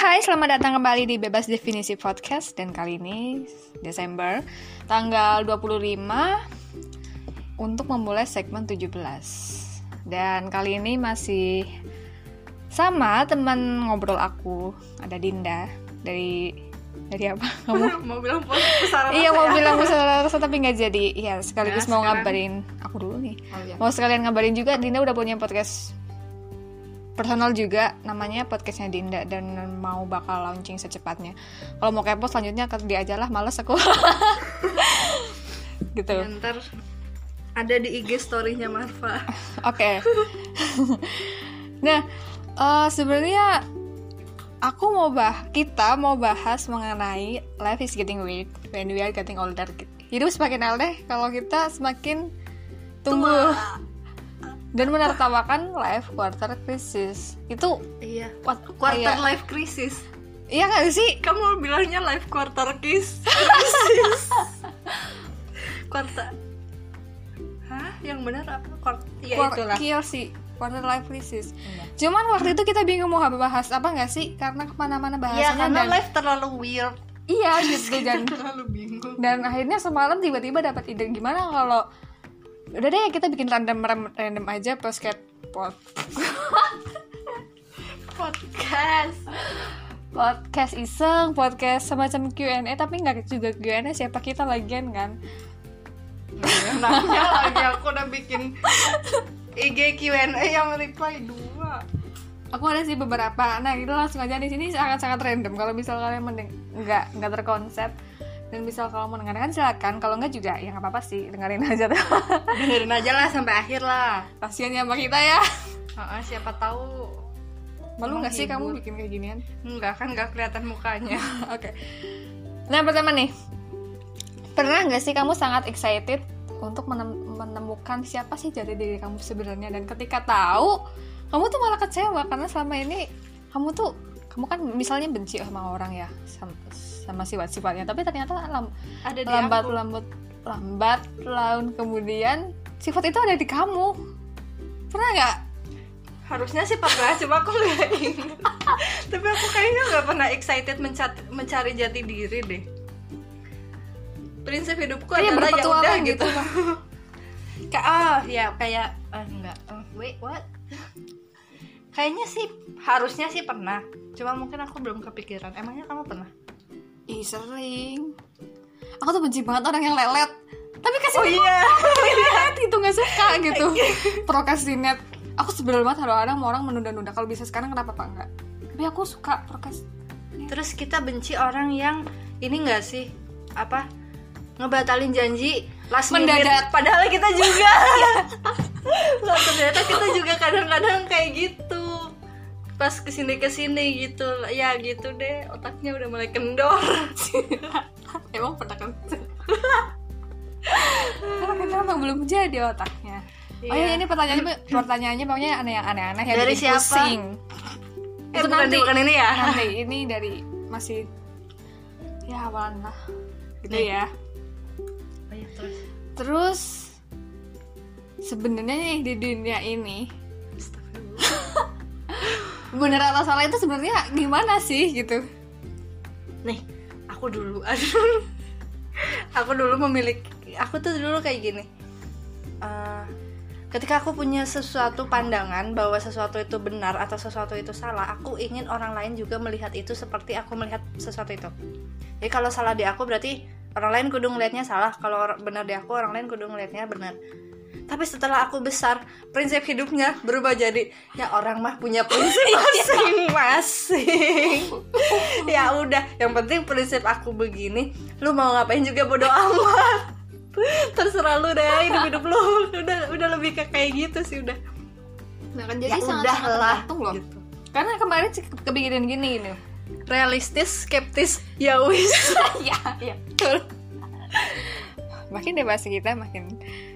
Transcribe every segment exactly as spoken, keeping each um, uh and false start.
hai, selamat datang kembali di Bebas Definisi Podcast. Dan kali ini Desember tanggal dua puluh lima untuk memulai segmen tujuh belas. Dan kali ini masih sama teman ngobrol aku, ada Dinda. Dari dari apa? Kamu mau bilang pusara rasa. Iya, mau ya? bilang pusara rasa tapi nggak jadi. Iya, sekaligus Ya, mau sekarang. ngabarin aku dulu nih. Oh, iya. Mau sekalian ngabarin juga, Dinda udah punya podcast personal juga, namanya podcastnya Dinda, dan mau bakal launching secepatnya. Kalau mau kepo selanjutnya ke dia aja lah, males aku. Gitu. Ya, ntar ada di I G story-nya Marfa. Oke. Nah, uh, sebenarnya aku mau bah, kita mau bahas mengenai life is getting weird when we are getting older. Hidup semakin aneh kalau kita semakin tumbuh. Dan menertawakan life quarter crisis. Itu Iya. what, Quarter kayak- life crisis. iya gak sih? Kamu bilangnya life quarter kiss. Crisis. Quarter. Hah? Yang benar apa? Quarter. Ya Quar- itulah. Iya sih, quarter life crisis. Iya. Cuman waktu itu kita bingung mau bahas apa gak sih? Karena kemana-mana Iya, bahasanya. karena dan life terlalu weird. iya gitu. Dan, terlalu bingung. dan akhirnya semalam tiba-tiba dapat ide, gimana kalau udah deh kita bikin random random aja podcast pod, Podcast. podcast iseng, podcast semacam Q and A, tapi nggak juga Q and A, siapa kita lagian kan. Nanya lagi, aku udah bikin I G Q and A yang reply dua. Aku ada sih beberapa. Nah, itu langsung aja di sini sangat-sangat random. Kalau misal kalian mendeng- nggak nggak terkonsep dan misal kalau mau dengarkan silakan. Kalau nggak juga ya nggak apa-apa sih, dengerin aja tuh. Dengerin aja lah sampai akhir lah. Kasian ya sama kita ya. Heeh, siapa tahu. Malu nggak sih Menghibur. kamu bikin kayak ginian? Enggak kan, enggak kelihatan mukanya. Oke. Nah, pertama nih, pernah nggak sih kamu sangat excited untuk menem- menemukan siapa sih jati diri kamu sebenarnya, dan ketika tahu kamu tuh malah kecewa karena selama ini kamu tuh kamu kan misalnya benci sama orang ya, sama, sama sifat-sifatnya, tapi ternyata lam, Ada di lambat aku. lambat lambat laun kemudian sifat itu ada di kamu. Pernah nggak? Harusnya sih pernah, cuma aku nggak ingat. Tapi aku kayaknya nggak pernah excited mencat- mencari jati diri deh. Prinsip hidupku Kayak adalah ya udah berpetualang gitu. gitu. Kayak ah ya kayak ah, enggak. Ah, wait what? Kayaknya sih harusnya sih pernah. Cuma mungkin aku belum kepikiran. Emangnya kamu pernah? Ih, sering. Aku tuh benci banget orang yang lelet. Tapi kasih Oh iya. lelet gitu, nggak suka gitu. Procrastinate. Aku sebel banget kalau orang orang menunda-nunda. Kalau bisa sekarang kenapa pak enggak? Tapi aku suka procrastinate. Terus kita benci orang yang ini nggak sih apa ngebatalin janji last minute. Mendadak. Padahal kita juga. Loh, ternyata kita juga kadang-kadang kayak gitu. Pas kesini kesini gitu, ya gitu deh. Otaknya udah mulai kendor. Emang pernah kan? Karena kenapa belum jadi otaknya? Oh ya, ini pertanyaannya pertanyaannya pokoknya aneh yang aneh-aneh yang Dari bikin siapa? pusing. Eh, Itu bukan, nanti bukan ini ya. Nanti ini dari masih ya awalan lah. Gitu Nih. ya. Oh, iya, terus. Terus sebenarnya nih di dunia ini bener atau salah itu sebenarnya gimana sih gitu? Nih, aku dulu. Aduh. Aku dulu memiliki, aku tuh dulu kayak gini. Eh, ketika aku punya sesuatu pandangan bahwa sesuatu itu benar atau sesuatu itu salah, aku ingin orang lain juga melihat itu seperti aku melihat sesuatu itu. Jadi kalau salah di aku berarti orang lain kudu ngelihatnya salah, kalau or- benar di aku orang lain kudu ngelihatnya benar. Tapi setelah aku besar, prinsip hidupnya berubah jadi ya orang mah punya prinsip masing-masing. Ya udah, yang penting prinsip aku begini, lu mau ngapain juga bodo amat. Terserah lu deh, hidup-hidup lu. Udah udah lebih ke kayak gitu sih udah. Nah kan Ya jadi sangat udah sangat lah, tergantung loh. gitu. Karena kemarin sih ke- kepikiran gini gini. Realistis, skeptis, ya wis. Ya, ya, betul. Makin dewasa kita makin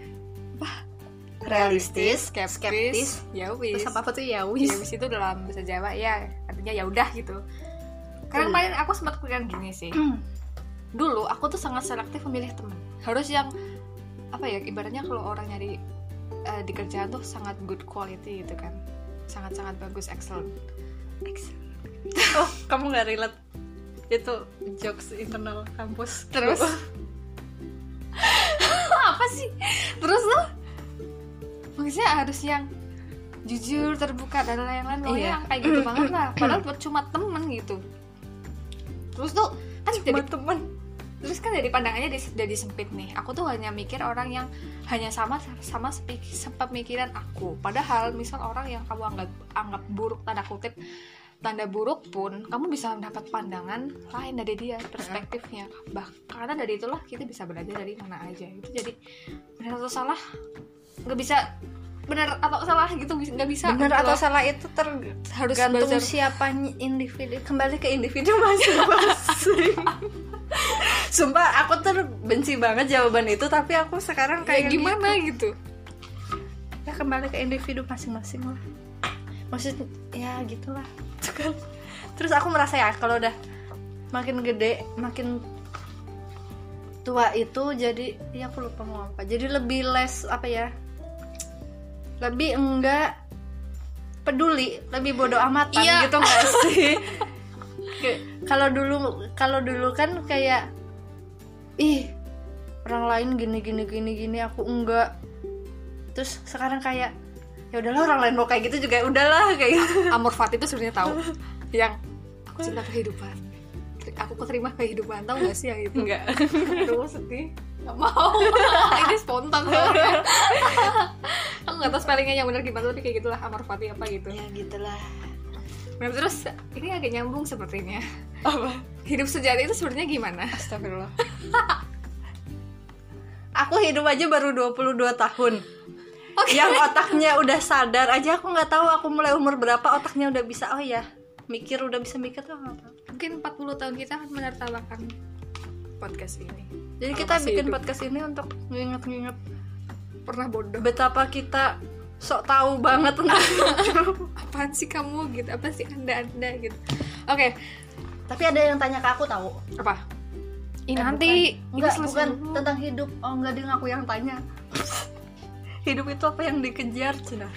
Realistis, skeptis, skeptis, ya wis. Terus apa tuh ya Ya wis. wis itu dalam bahasa Jawa ya, artinya ya udah gitu. Karena kemarin aku sempat kepikiran gini sih. Dulu aku tuh sangat selektif memilih teman. Harus yang apa ya, ibaratnya kalau orang nyari uh, di kerjaan tuh sangat good quality gitu kan, sangat-sangat bagus, excellent, excellent. Oh, kamu nggak relate? Itu jokes internal kampus. Terus apa sih? Terus lo maksudnya harus yang jujur, terbuka dan lain-lain. Oh Iya. ya kayak gitu banget lah. Padahal buat cuma temen gitu. Terus tuh kan Cuma jadi temen. terus kan dari pandangannya dis- jadi sempit nih. Aku tuh hanya mikir orang yang hanya sama sama sepi- sepemikiran aku. Padahal misal orang yang kamu anggap anggap buruk tanda kutip tanda buruk pun kamu bisa mendapat pandangan lain dari dia, perspektifnya. Bahkan dari itulah kita bisa belajar dari mana aja. Itu jadi benar atau salah nggak bisa, benar atau salah gitu nggak bisa. Benar gitu atau loh. salah itu Harus tergantung belajar. siapa individu, kembali ke individu masing-masing. Sumpah aku tuh benci banget jawaban itu, tapi aku sekarang Kayak kayak gimana gitu. gitu. Ya kembali ke individu masing-masing lah. Maksud ya gitulah. Terus aku merasa ya kalau udah makin gede, makin tua itu jadi ya aku lupa mau apa. Jadi lebih less apa ya? Lebih enggak peduli, lebih bodoh amatan Iya. gitu nggak sih? Kayak, kalau dulu kalau dulu kan kayak ih orang lain gini gini gini gini aku enggak. Terus sekarang kayak ya udahlah orang lain mau kayak gitu juga udahlah kayak gitu. Amor Fati itu sebenarnya tahu yang aku cinta kehidupan, aku keterima kehidupan, tahu nggak sih yang itu? Enggak. Aduh sedih, nggak mau. Ini spontan soalnya. Aku nggak tahu spellingnya yang benar gimana, tapi kayak gitulah Amor Fati apa gitu. Ya gitulah. Nah, terus ini agak nyambung sepertinya. Apa? Hidup sejati itu sebenarnya gimana? Astagfirullah. Aku hidup aja baru dua puluh dua tahun. Oke. Yang otaknya udah sadar aja, aku nggak tahu aku mulai umur berapa otaknya udah bisa, oh ya mikir, udah bisa mikir tuh nggak tahu. Mungkin empat puluh tahun kita akan menertawakan podcast ini. Jadi Kalau kita masih bikin hidup. podcast ini untuk nginget-nginget Pernah bodoh. betapa kita sok tahu banget tentang hidup. Apaan sih kamu gitu? Apa sih anda-anda gitu? Oke, Tapi ada yang tanya ke aku tahu. apa? Ini Eh, nanti bukan. Enggak, ini selesai bukan dulu. tentang hidup. Oh enggak, dia ngaku yang tanya. Hidup itu apa yang dikejar, Cina?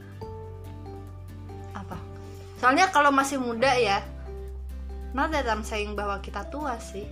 Apa? Soalnya kalau masih muda ya, not that I'm saying bahwa kita tua sih.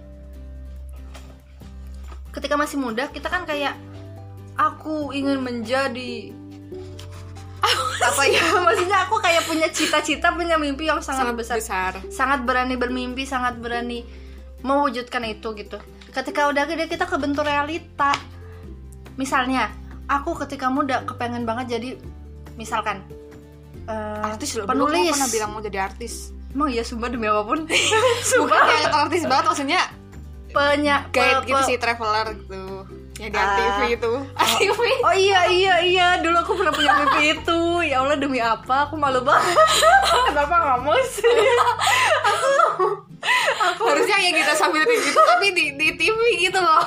Ketika masih muda, kita kan kayak aku ingin menjadi apa ya? Maksudnya aku kayak punya cita-cita, punya mimpi yang sangat, sangat besar. besar. Sangat berani bermimpi, sangat berani mewujudkan itu gitu. Ketika udah gede kita kebentur realita. Misalnya, aku ketika muda kepengen banget jadi misalkan uh, Artis loh, dulu penulis. kamu pernah bilang mau jadi artis. Emang iya, sumpah demi apapun. Bukan yang artis banget, maksudnya Penya, guide pe- gitu pe- sih, traveler gitu. Ya di Ah. T V itu. T V. Oh iya iya iya, dulu aku pernah punya mimpi itu. Ya Allah, demi apa? Aku malu banget. Kenapa nggak mau sih? Harusnya ya kita sambil gitu tapi di di T V gitu loh.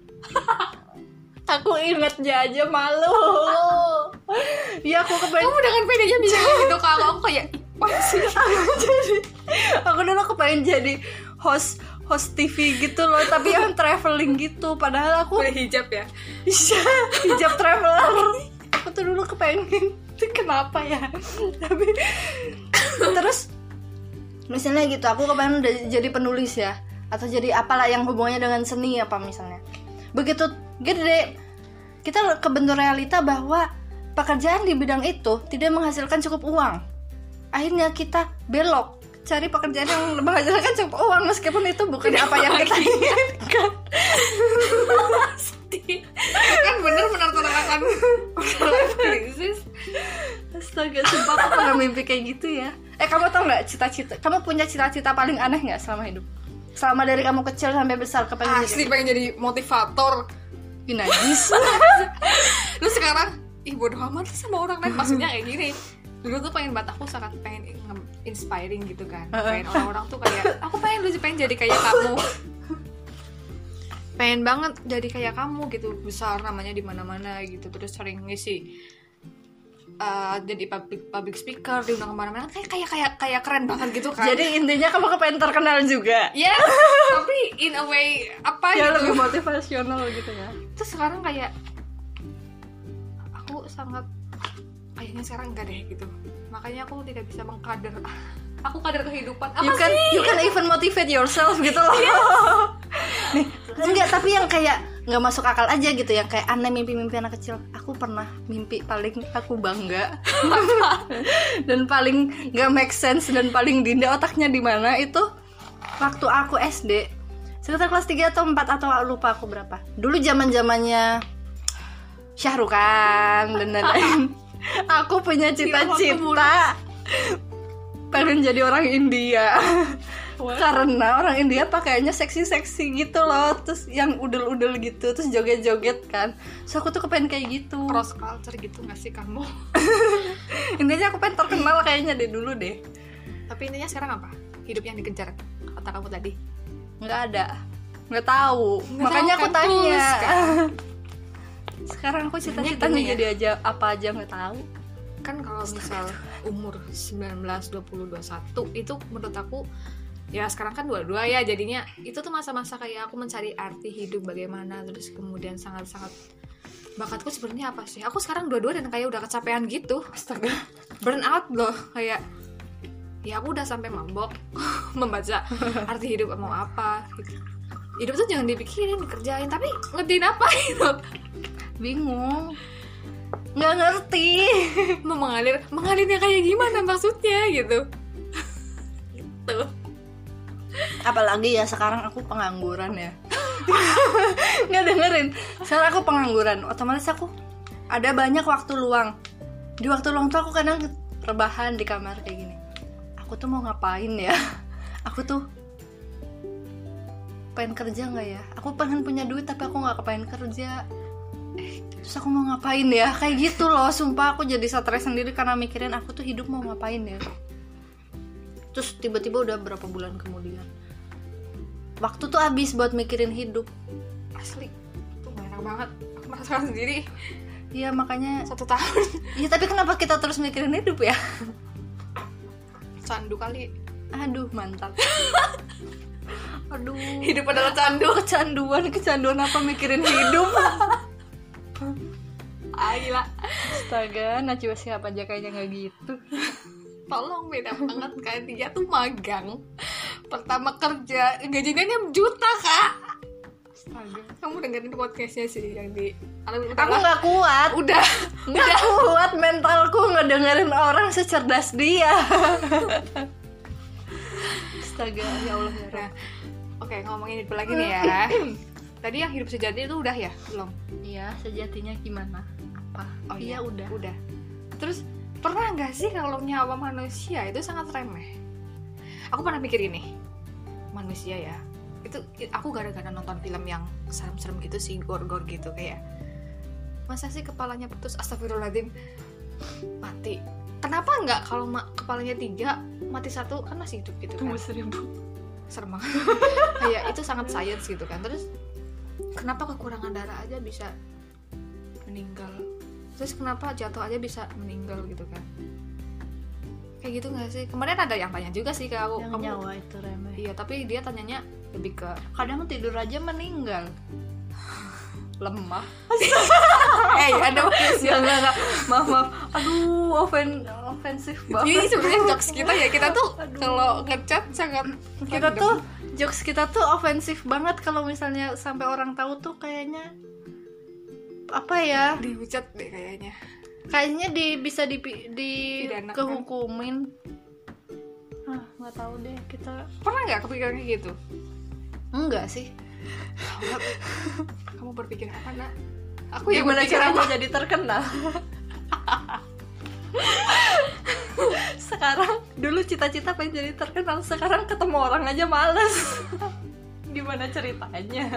Aku ingetnya aja malu. Iya, aku kepengen. Kamu dengan pedenya bisa kayak gitu, kalau aku kayak apa sih? Aku jadi, aku dulu kepengen jadi host host T V gitu loh, tapi yang traveling gitu. Padahal aku Pakai hijab ya. bisa hijab traveler. Aku tuh dulu kepengen. Itu kenapa ya? Tapi terus misalnya gitu, aku kepengen udah jadi penulis ya, atau jadi apalah yang hubungannya dengan seni apa misalnya. Begitu gede, kita kebentur realita bahwa pekerjaan di bidang itu tidak menghasilkan cukup uang. Akhirnya kita belok cari pekerjaan yang menghasilkan cukup uang, meskipun itu bukan apa yang kita inginkan. Kan bener menertawakan life crisis. Astaga, sumpah aku pernah mimpi kayak gitu ya. Eh, kamu tau nggak cita-cita? Kamu punya cita-cita paling aneh nggak selama hidup? Selama dari kamu kecil sampai besar kepengen Asli pengen jadi motivator. jadi najis. Lu sekarang ih bodoh amat sama orang lain, maksudnya kayak gini. Dulu tuh pengen banget, aku sangat pengen inspiring gitu kan. Pengen orang-orang tuh kayak aku pengen lu pengen jadi kayak kamu. Pengen banget jadi kayak kamu gitu, besar namanya di mana-mana gitu, terus sering ngisi uh, jadi public public speaker, diundang kemana-mana, kayak kayak kayak kayak keren banget gitu kan. Jadi intinya kamu kepengen terkenal juga. ya, tapi in a way apa Ya gitu. lebih motivasional gitu ya. Terus sekarang kayak aku sangat kayaknya sekarang enggak deh gitu. Makanya aku tidak bisa mengkader aku kadar kehidupan. Apa you can, sih? you can even motivate yourself gitu loh. Nih, enggak, tapi yang kayak nggak masuk akal aja gitu, yang kayak aneh mimpi-mimpi anak kecil. Aku pernah mimpi paling aku bangga dan paling nggak make sense dan paling dinda otaknya di mana itu waktu aku S D sekitar kelas tiga atau empat atau lupa aku berapa. Dulu zaman-zamannya Syahrukan dan lain-lain. Aku punya cita-cita pengen jadi orang India. What? Karena orang India pakainya seksi-seksi gitu loh, terus yang udel-udel gitu, terus joget-joget kan. So aku tuh kepengen kayak gitu. Cross culture gitu gak sih kamu? Intinya aku pengen terkenal kayaknya deh dulu deh. Tapi intinya sekarang apa? Hidup yang dikejar kata kamu tadi? Nggak ada, nggak tahu. Nggak Makanya tahu, aku kan tanya. Sekarang aku cita-citanya ya? Jadi aja apa aja nggak tahu. Kan kalau misal umur sembilan belas, dua puluh, dua puluh satu itu menurut aku ya sekarang kan dua-dua ya, jadinya itu tuh masa-masa kayak aku mencari arti hidup bagaimana, terus kemudian sangat-sangat bakatku sebenarnya apa sih. Aku sekarang dua-dua dan kayak udah kecapean gitu. Astaga, burn out loh, kayak ya aku udah sampai mabok membaca arti hidup mau apa gitu. Hidup tuh jangan dipikirin, dikerjain, tapi ngertiin apa gitu. Bingung, nggak ngerti mau mengalir mengalirnya kayak gimana maksudnya gitu. Gitu. Apalagi ya sekarang aku pengangguran ya. Nggak dengerin, sekarang aku pengangguran, otomatis aku ada banyak waktu luang. Di waktu luang tuh aku kadang rebahan di kamar kayak gini, aku tuh mau ngapain ya. Aku tuh pengen kerja nggak ya, aku pengen punya duit tapi aku nggak kepengen kerja. Eh, terus aku mau ngapain ya, kayak gitu loh. Sumpah aku jadi stres sendiri karena mikirin aku tuh hidup mau ngapain ya. Terus tiba-tiba udah berapa bulan kemudian waktu tuh habis buat mikirin hidup. Asli, tuh enak banget, aku merasakan sendiri. Iya makanya satu tahun. Iya tapi kenapa kita terus mikirin hidup ya? Candu kali. Aduh mantap. Aduh, hidup adalah candu. Kecanduan, kecanduan apa mikirin hidup. Ayolah. Astaga, Najwa siapa aja kayaknya gak gitu. Tolong, beda banget kan. Dia tuh magang, pertama kerja gajinya juta kak. Astaga. Kamu dengerin podcastnya sih yang di aku gak kuat. Udah Gak kuat mentalku ngedengerin orang secerdas dia. Astaga, ya Allah ya Rob. Nah, oke, ngomongin hidup lagi nih ya. Tadi yang hidup sejati itu udah ya? Belum? Iya, sejatinya gimana? Apa? Oh iya, udah. Udah. Terus pernah nggak sih kalau nyawa manusia itu sangat remeh? Aku pernah mikir ini, manusia ya. Itu aku gara-gara nonton film yang serem-serem gitu sih, gore-gore gitu kayak. Masa sih kepalanya putus? Astagfirullahaladzim. Mati. Kenapa nggak kalau ma- kepalanya tiga, mati satu kan masih hidup gitu kan? Tunggu seribu. Serem banget. Kayak itu sangat science gitu kan. Terus kenapa kekurangan darah aja bisa meninggal? Terus kenapa jatuh aja bisa meninggal gitu kan? Kayak gitu nggak sih? Kemarin ada yang tanya juga sih ke aku. Yang kamu, nyawa itu remeh. Iya, tapi dia tanyanya lebih ke kadang tidur aja meninggal. Lemah. Eh, ada ya enggak enggak. Maaf maaf. Aduh, ofen ofensif banget. Ini sebenarnya jokes kita ya. Kita tuh kalau ngechat sangat kita tuh jokes kita tuh ofensif banget kalau misalnya sampai orang tahu tuh kayaknya apa ya? Dihujat deh kayaknya. Kayaknya di bisa di di Pidana, kehukumin. Kan? Ah, nggak tahu deh kita. Pernah nggak kepikiran kayak gitu? Enggak sih. Kamu berpikir apa nak? Aku yang gimana caranya jadi terkenal? Sekarang dulu cita-cita pengen jadi terkenal, sekarang ketemu orang aja males. Gimana ceritanya?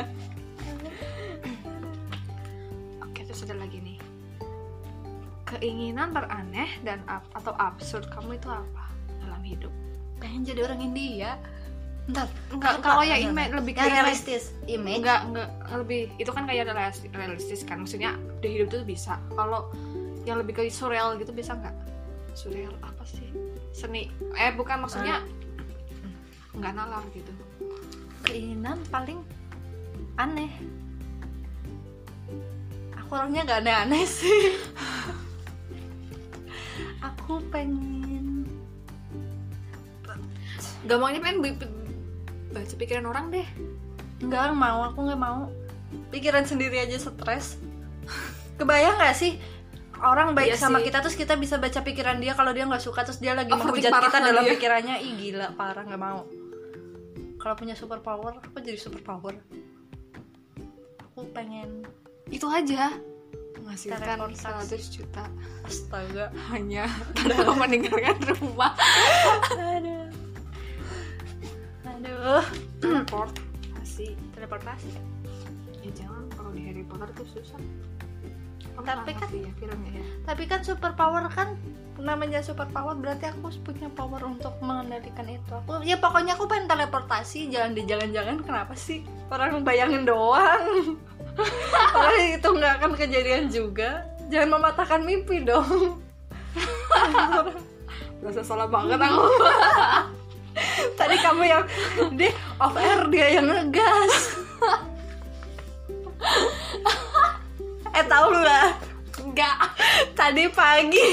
Oke, terus ada lagi nih. Keinginan teraneh dan atau absurd kamu itu apa dalam hidup? Pengen jadi orang India. Bentar, enggak, kalau ya image lebih ya, realistis, image. Enggak, enggak, lebih itu kan kayak realistis kan. Maksudnya di hidup tuh bisa. Kalau yang lebih ke surreal gitu bisa enggak? Surreal apa sih? Seni. Eh, bukan maksudnya enggak nalar gitu. Keinginan paling aneh. Aku orangnya enggak aneh-aneh sih. Aku pengen gampangnya pengen b- baca pikiran orang deh. Enggak mau, aku nggak mau. Pikiran sendiri aja stres. Kebayang nggak sih orang baik Iya sama sih. kita terus kita bisa baca pikiran dia kalau dia nggak suka terus dia lagi Overthink menghujat parah kita kan dalam dia. pikirannya. Ih gila parah, nggak mau. Kalau punya super power, aku jadi super power. Aku pengen Itu aja menghasilkan Teleportasi. seratus juta astaga. hanya tanpa meninggalkan rumah. Aduh. Aduh. Teleportasi. Teleportasi. Ya jangan, kalau di Harry Potter tuh susah. Kamu Tapi pernah kan- ngerti ya filmnya ya. Tapi kan super power kan namanya super power berarti aku punya power untuk mengendalikan itu. Aku ya pokoknya aku pengen teleportasi, jalan di jalan-jalan. Kenapa sih? Orang bayangin doang. Orang itu nggak akan kejadian juga. Jangan mematahkan mimpi dong. Rasa salah banget aku. Tadi kamu yang deh off air, dia yang ngegas. Eh tahu nggak? Enggak. Tadi pagi.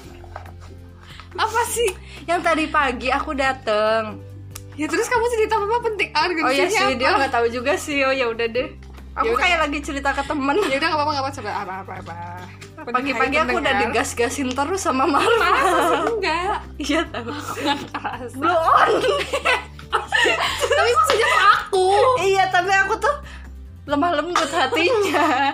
Apa sih? Yang tadi pagi aku dateng. Ya terus kamu cerita apa penting? Ah, Oh iya sih, dia nggak tahu juga sih. Oh ya udah deh. Aku Yaudah. kayak lagi cerita ke temen. Ya udah enggak apa-apa, enggak apa-apa. Coba apa apa apa. Pagi-pagi aku udah digas-gasin terus sama Marva. Enggak. Iya tahu. Keras. Blow on. Tapi maksudnya tuh aku. Iya, tapi aku tuh lemah lembut hatinya.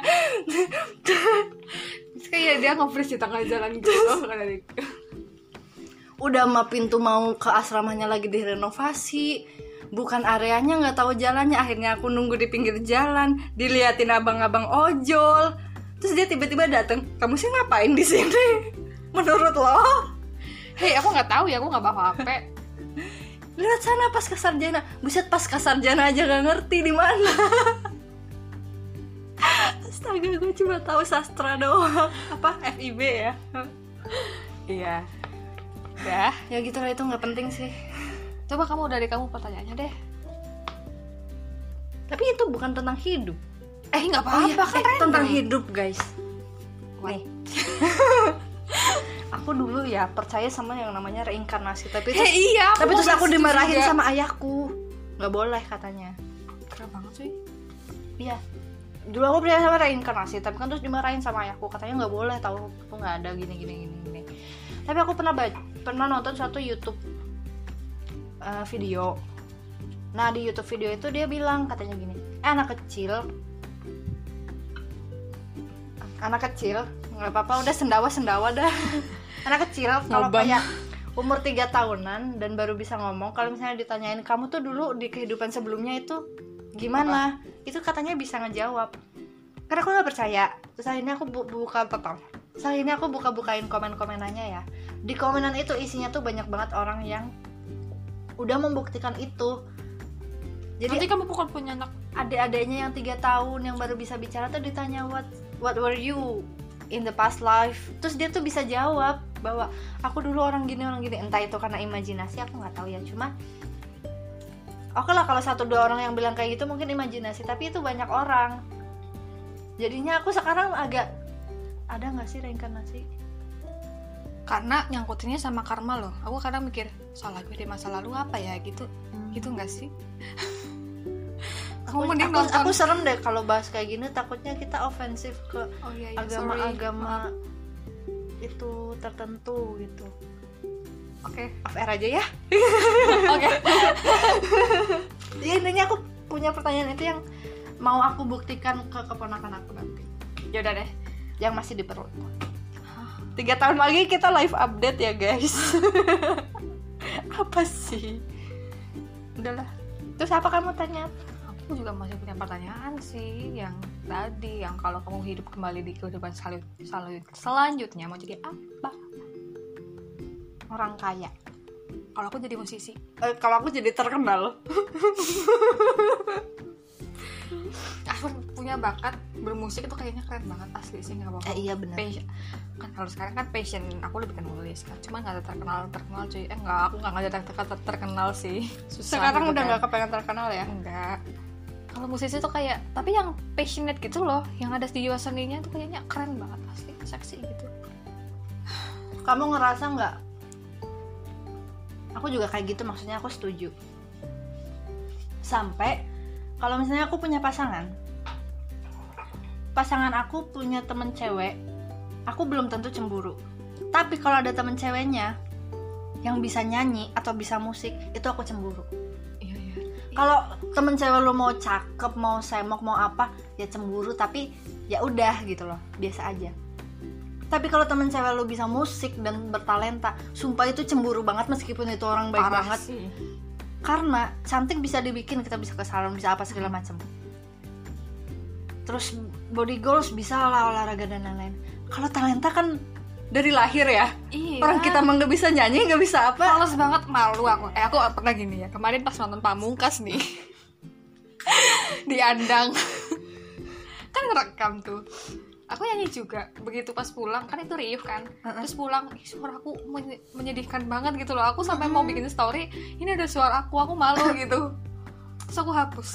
Terus kayak dia nge-freeze di tengah jalan gitu kan tadi. Udah mah pintu mau ke asramanya lagi direnovasi. Bukan areanya, nggak tahu jalannya. Akhirnya aku nunggu di pinggir jalan, diliatin abang-abang ojol. Terus dia tiba-tiba datang. Kamu sih ngapain di sini? Menurut lo? Hei, aku nggak tahu ya, aku nggak bawa H P. Lihat sana pasca sarjana. Buset, pasca sarjana aja nggak ngerti di mana. Astaga, gue cuma tahu sastra doang. Apa F I B ya? Iya. Dah. Ya gitu lah, itu nggak penting sih. Coba kamu dari kamu pertanyaannya deh. Tapi itu bukan tentang hidup. Eh nggak Oh iya, apa-apa kan eh, random. tentang hidup guys. What? Nih. Aku dulu ya percaya sama yang namanya reinkarnasi. Tapi terus, Hei, iya. tapi terus aku mau dimarahin juga. sama ayahku. Nggak boleh katanya. Keren banget sih. Iya. Dulu aku percaya sama reinkarnasi, tapi kan terus dimarahin sama ayahku. Katanya nggak boleh, tahu aku nggak ada gini gini gini gini. Tapi aku pernah baca, pernah nonton suatu YouTube uh, video. Nah di YouTube video itu dia bilang katanya gini, eh anak kecil, anak kecil nggak apa-apa udah sendawa sendawa dah. Anak kecil kalau Ngobam. kayak umur tiga tahunan dan baru bisa ngomong, kalau misalnya ditanyain kamu tuh dulu di kehidupan sebelumnya itu gimana, itu katanya bisa ngejawab. Karena aku nggak percaya. Terus akhirnya aku bu- buka total. Terus akhirnya aku buka-bukain komen-komenannya ya. Di komenan itu isinya tuh banyak banget orang yang udah membuktikan itu. Jadi Jadi kamu bukan punya anak. adik-adiknya yang tiga tahun yang baru bisa bicara tuh ditanya what what were you in the past life. Terus dia tuh bisa jawab bahwa aku dulu orang gini orang gini. Entah itu karena imajinasi, aku nggak tahu ya. Cuma oke lah kalau satu dua orang yang bilang kayak gitu mungkin imajinasi, tapi itu banyak orang. Jadinya aku sekarang agak ada nggak sih reinkarnasi? Karena nyangkutinnya sama karma loh. Aku kadang mikir, salah gue di masa lalu apa ya gitu. Gitu nggak sih? Aku, Kamu mending aku, nonton. aku serem deh kalau bahas kayak gini, takutnya kita ofensif ke Oh iya, iya, sorry. agama-agama itu tertentu gitu. Oke. Off air aja ya. Oke. Ya intinya aku punya pertanyaan itu yang mau aku buktikan ke keponakan aku nanti, Ya udah deh. yang masih di perut. Tiga tahun lagi kita live update ya guys. Apa sih? Udahlah. Terus apa kamu tanya? Aku juga masih punya pertanyaan sih, yang tadi, yang kalau kamu hidup kembali di kehidupan selu- selu- selanjutnya mau jadi apa? Orang kaya. Kalau aku jadi musisi. Eh, kalau aku jadi terkenal. Aku punya bakat bermusik itu kayaknya keren banget, asli sih, nggak apa-apa. Eh, iya benar. Passion. Kan kalau sekarang kan passion aku lebih ke nulis kan, cuma nggak ada terkenal terkenal cuy. Eh nggak, aku nggak ada ter- ter- terkenal sih. Susah. Sekarang gitu udah kan. nggak kepengen terkenal ya? Enggak. Kalau musisi tuh kayak, tapi yang passionate gitu loh, yang ada di jiwa seninya tuh kayaknya keren banget, asli, seksi gitu. Kamu ngerasa nggak Aku juga kayak gitu, maksudnya aku setuju. Sampai kalau misalnya aku punya pasangan, pasangan aku punya temen cewek, aku belum tentu cemburu. Tapi kalau ada temen ceweknya yang bisa nyanyi atau bisa musik, itu aku cemburu. Iya iya. Kalau temen cewek lo mau cakep, mau semok, mau apa, ya cemburu, tapi ya udah gitu loh, biasa aja. Tapi kalau temen cewek lo bisa musik dan bertalenta, sumpah itu cemburu banget meskipun itu orang baik Parah banget. sih. Karena cantik bisa dibikin, kita bisa ke salon, bisa apa segala macam. Terus body goals bisa olah olahraga dan lain-lain. Kalau talenta kan dari lahir ya. Iya. Orang kita emang gak bisa nyanyi, gak bisa apa. Males banget, malu aku. Eh aku pernah gini ya. Kemarin pas nonton Pamungkas nih. Di Andang. Kan ngerekam tuh. Aku nyanyi juga. Begitu pas pulang, kan itu riuh kan. Uh-uh. Terus pulang, ih, suara aku menye- menyedihkan banget gitu loh. Aku sampai uh-huh. mau bikin story, ini ada suara aku, aku malu gitu. Terus aku hapus.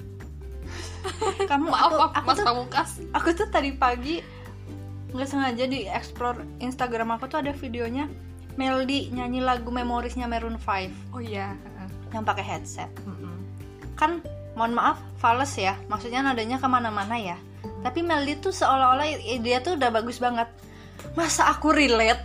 Kamu maaf, aku, maaf, aku Mas tuh, Pamungkas. Aku tuh tadi pagi nggak sengaja di explore Instagram aku tuh ada videonya Melody nyanyi lagu Memories-nya Maroon five. Oh iya. Uh-uh. Yang pakai headset. Uh-uh. Kan mohon maaf, fals ya. Maksudnya nadanya kemana-mana ya. Tapi Melody tuh seolah-olah dia tuh udah bagus banget. Masa aku relate?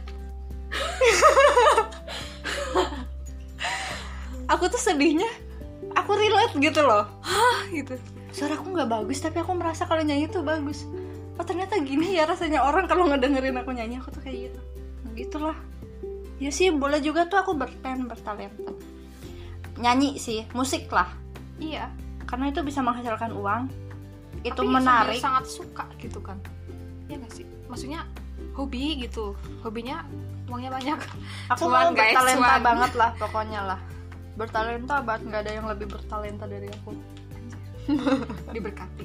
Aku tuh sedihnya, aku relate gitu loh. Hah gitu. Suara aku nggak bagus, tapi aku merasa kalau nyanyi tuh bagus. Oh ternyata gini ya rasanya orang kalau ngedengerin aku nyanyi, aku tuh kayak gitu. Nah, gitulah. Ya sih boleh juga tuh aku berpen bertalenta. Nyanyi sih, musik lah. Iya. Karena itu bisa menghasilkan uang. Itu tapi menarik. sangat suka gitu kan. Iya gak sih? Maksudnya hobi gitu. Hobinya uangnya banyak. Aku cuan, mau guys, bertalenta cuan. banget lah pokoknya lah. Bertalenta banget, gak ada yang lebih bertalenta dari aku. Diberkati.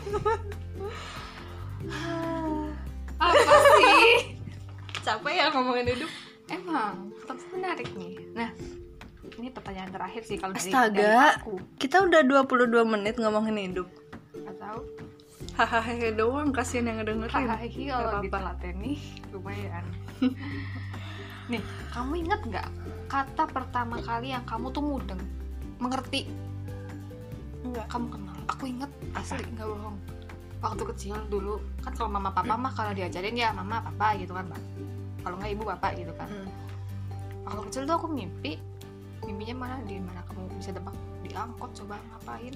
Apa sih? Capek ya ngomongin hidup. Emang, tapi menarik nih. Nah, ini pertanyaan terakhir sih kalau dari, Astaga, dari aku. Kita udah dua puluh dua menit ngomongin hidup. Atau Hahaha doang, kasihan yang ngedengerin. hahaha kalau ditelateni lumayan. Nih, kamu ingat nggak kata pertama kali yang kamu tuh mudeng, mengerti? Enggak. Kamu kenal? Aku inget asli, nggak bohong. Waktu kecil dulu kan kalau mama papa mah kalau diajarin ya mama papa gitu kan, Mbak. Kalau nggak ibu bapak gitu kan. Hmm. Waktu kecil tuh aku mimpi, mimpinya mana di mana kamu bisa tebak? Di angkot, coba ngapain?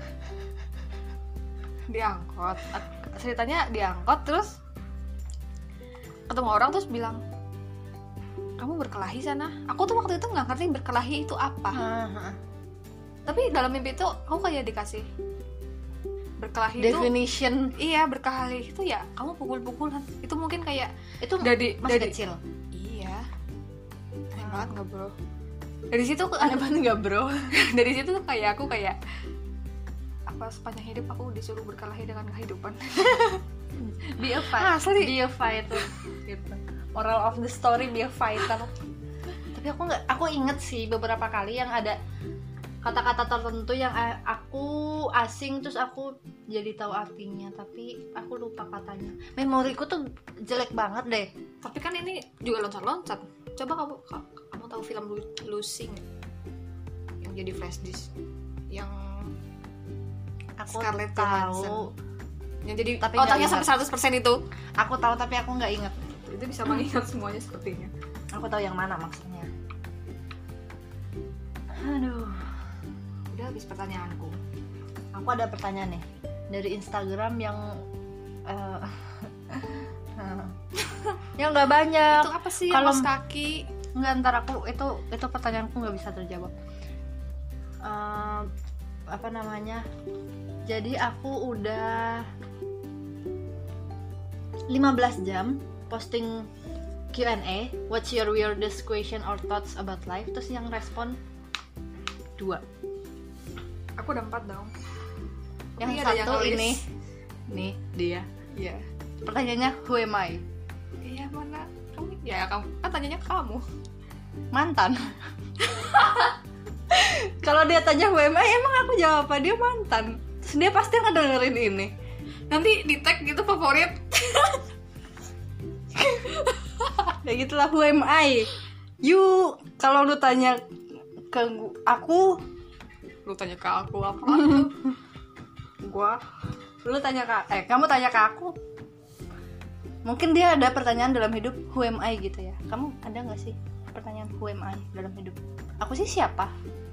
Di angkot. Ceritanya di angkot terus ketemu orang terus bilang, kamu berkelahi sana. Aku tuh waktu itu nggak ngerti berkelahi itu apa. Uh-huh. Tapi dalam mimpi itu aku kayak dikasih berkelahi definition itu, iya berkelahi itu ya kamu pukul-pukulan. Itu mungkin kayak itu dari masih dari, kecil. Iya. Aneh banget nggak bro? Dari situ aneh banget nggak bro? Dari situ tuh kayak aku kayak apa sepanjang hidup aku disuruh berkelahi dengan kehidupan. Be a fighter. Asli. Be a fighter. Gitu. Moral of the story, be a fighter. Tapi aku nggak, aku inget sih beberapa kali yang ada kata-kata tertentu yang aku asing terus aku jadi tahu artinya, tapi aku lupa katanya. Memoriku tuh jelek banget deh. Tapi kan ini juga loncat-loncat. Coba kamu kamu tahu film Lucy yang jadi flash disk yang aku Scarlett tahu Johansson yang jadi tapi otaknya sampai seratus persen itu. Aku tahu tapi aku nggak inget. Itu bisa mengingat semuanya sepertinya. Aku tahu yang mana maksudnya. Aduh. Udah habis pertanyaanku. Aku ada pertanyaan nih dari Instagram yang uh, yang nggak banyak. Itu apa sih? Kalau kaki nggak, ntar aku itu itu pertanyaanku nggak bisa terjawab. Uh, apa namanya? Jadi aku udah lima belas jam posting Q and A, what's your weirdest question or thoughts about life? Terus yang respon dua. Aku udah empat dong. Yang iya, satu yang ini, nih dia. Iya. Pertanyaannya who am I? Iya mana? Kamu? Ya kamu. Kan tanyanya kamu. Mantan. Kalau dia tanya who am I, emang aku jawab apa? Dia mantan. Terus dia pasti ngedengerin ini. Nanti di tag gitu favorit. Ya gitulah who am I. Yuk, kalau lu tanya ke gu- aku, Lu tanya ke aku apa tuh? gua, lu tanya ke, eh kamu tanya ke aku. Mungkin dia ada pertanyaan dalam hidup, who am I gitu ya. Kamu ada nggak sih pertanyaan who am I dalam hidup? Aku sih siapa?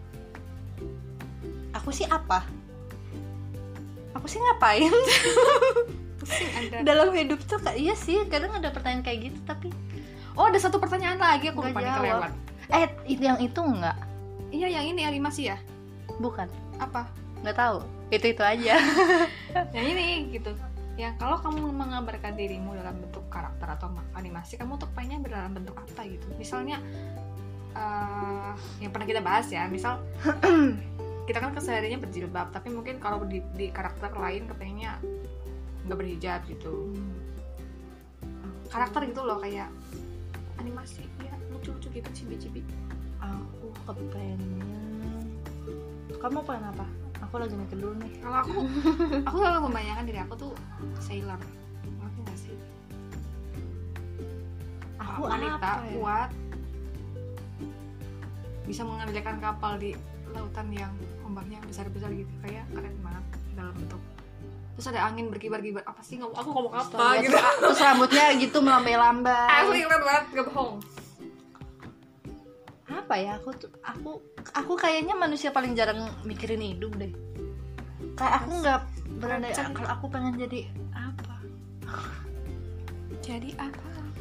Aku sih apa? Aku sih ngapain? Pusing ada. Dalam hidup tuh kayak iya sih, kadang ada pertanyaan kayak gitu tapi Oh, ada satu pertanyaan lagi aku nggak lupa nih jawab. kelewat. Eh, itu yang itu enggak? Iya, yang ini animasi ya? Bukan. Apa? Nggak tahu. Itu-itu aja. Yang ini gitu. Yang kalau kamu menggambarkan dirimu dalam bentuk karakter atau animasi, kamu tuh pengennya dalam bentuk apa gitu? Misalnya uh, yang pernah kita bahas ya, misal kita kan kesehariannya berjilbab, tapi mungkin kalau di, di karakter lain kepengennya nggak berhijab gitu. Karakter gitu loh, kayak animasi ya lucu-lucu gitu, cibi-cibi. Aku kepengen. Kamu pengen apa? Aku lagi mikir dulu nih. Kalau aku, aku selalu membayangkan diri aku tuh sailor. Ngerti nggak sih? Aku wanita apa ya? kuat, bisa mengendalikan kapal di lautan yang ombaknya besar-besar gitu, kayak keren banget dalam bentuk. Terus ada angin berkibar-kibar, apa sih ngomong aku ngomong apa Terus, gitu? terus rambutnya gitu melambai-lambai. Asli keren banget, gak bohong. Apa ya? Aku tuh aku aku kayaknya manusia paling jarang mikirin hidup deh. Kayak aku nggak berada Cari- kalau aku pengen jadi apa? Jadi apa?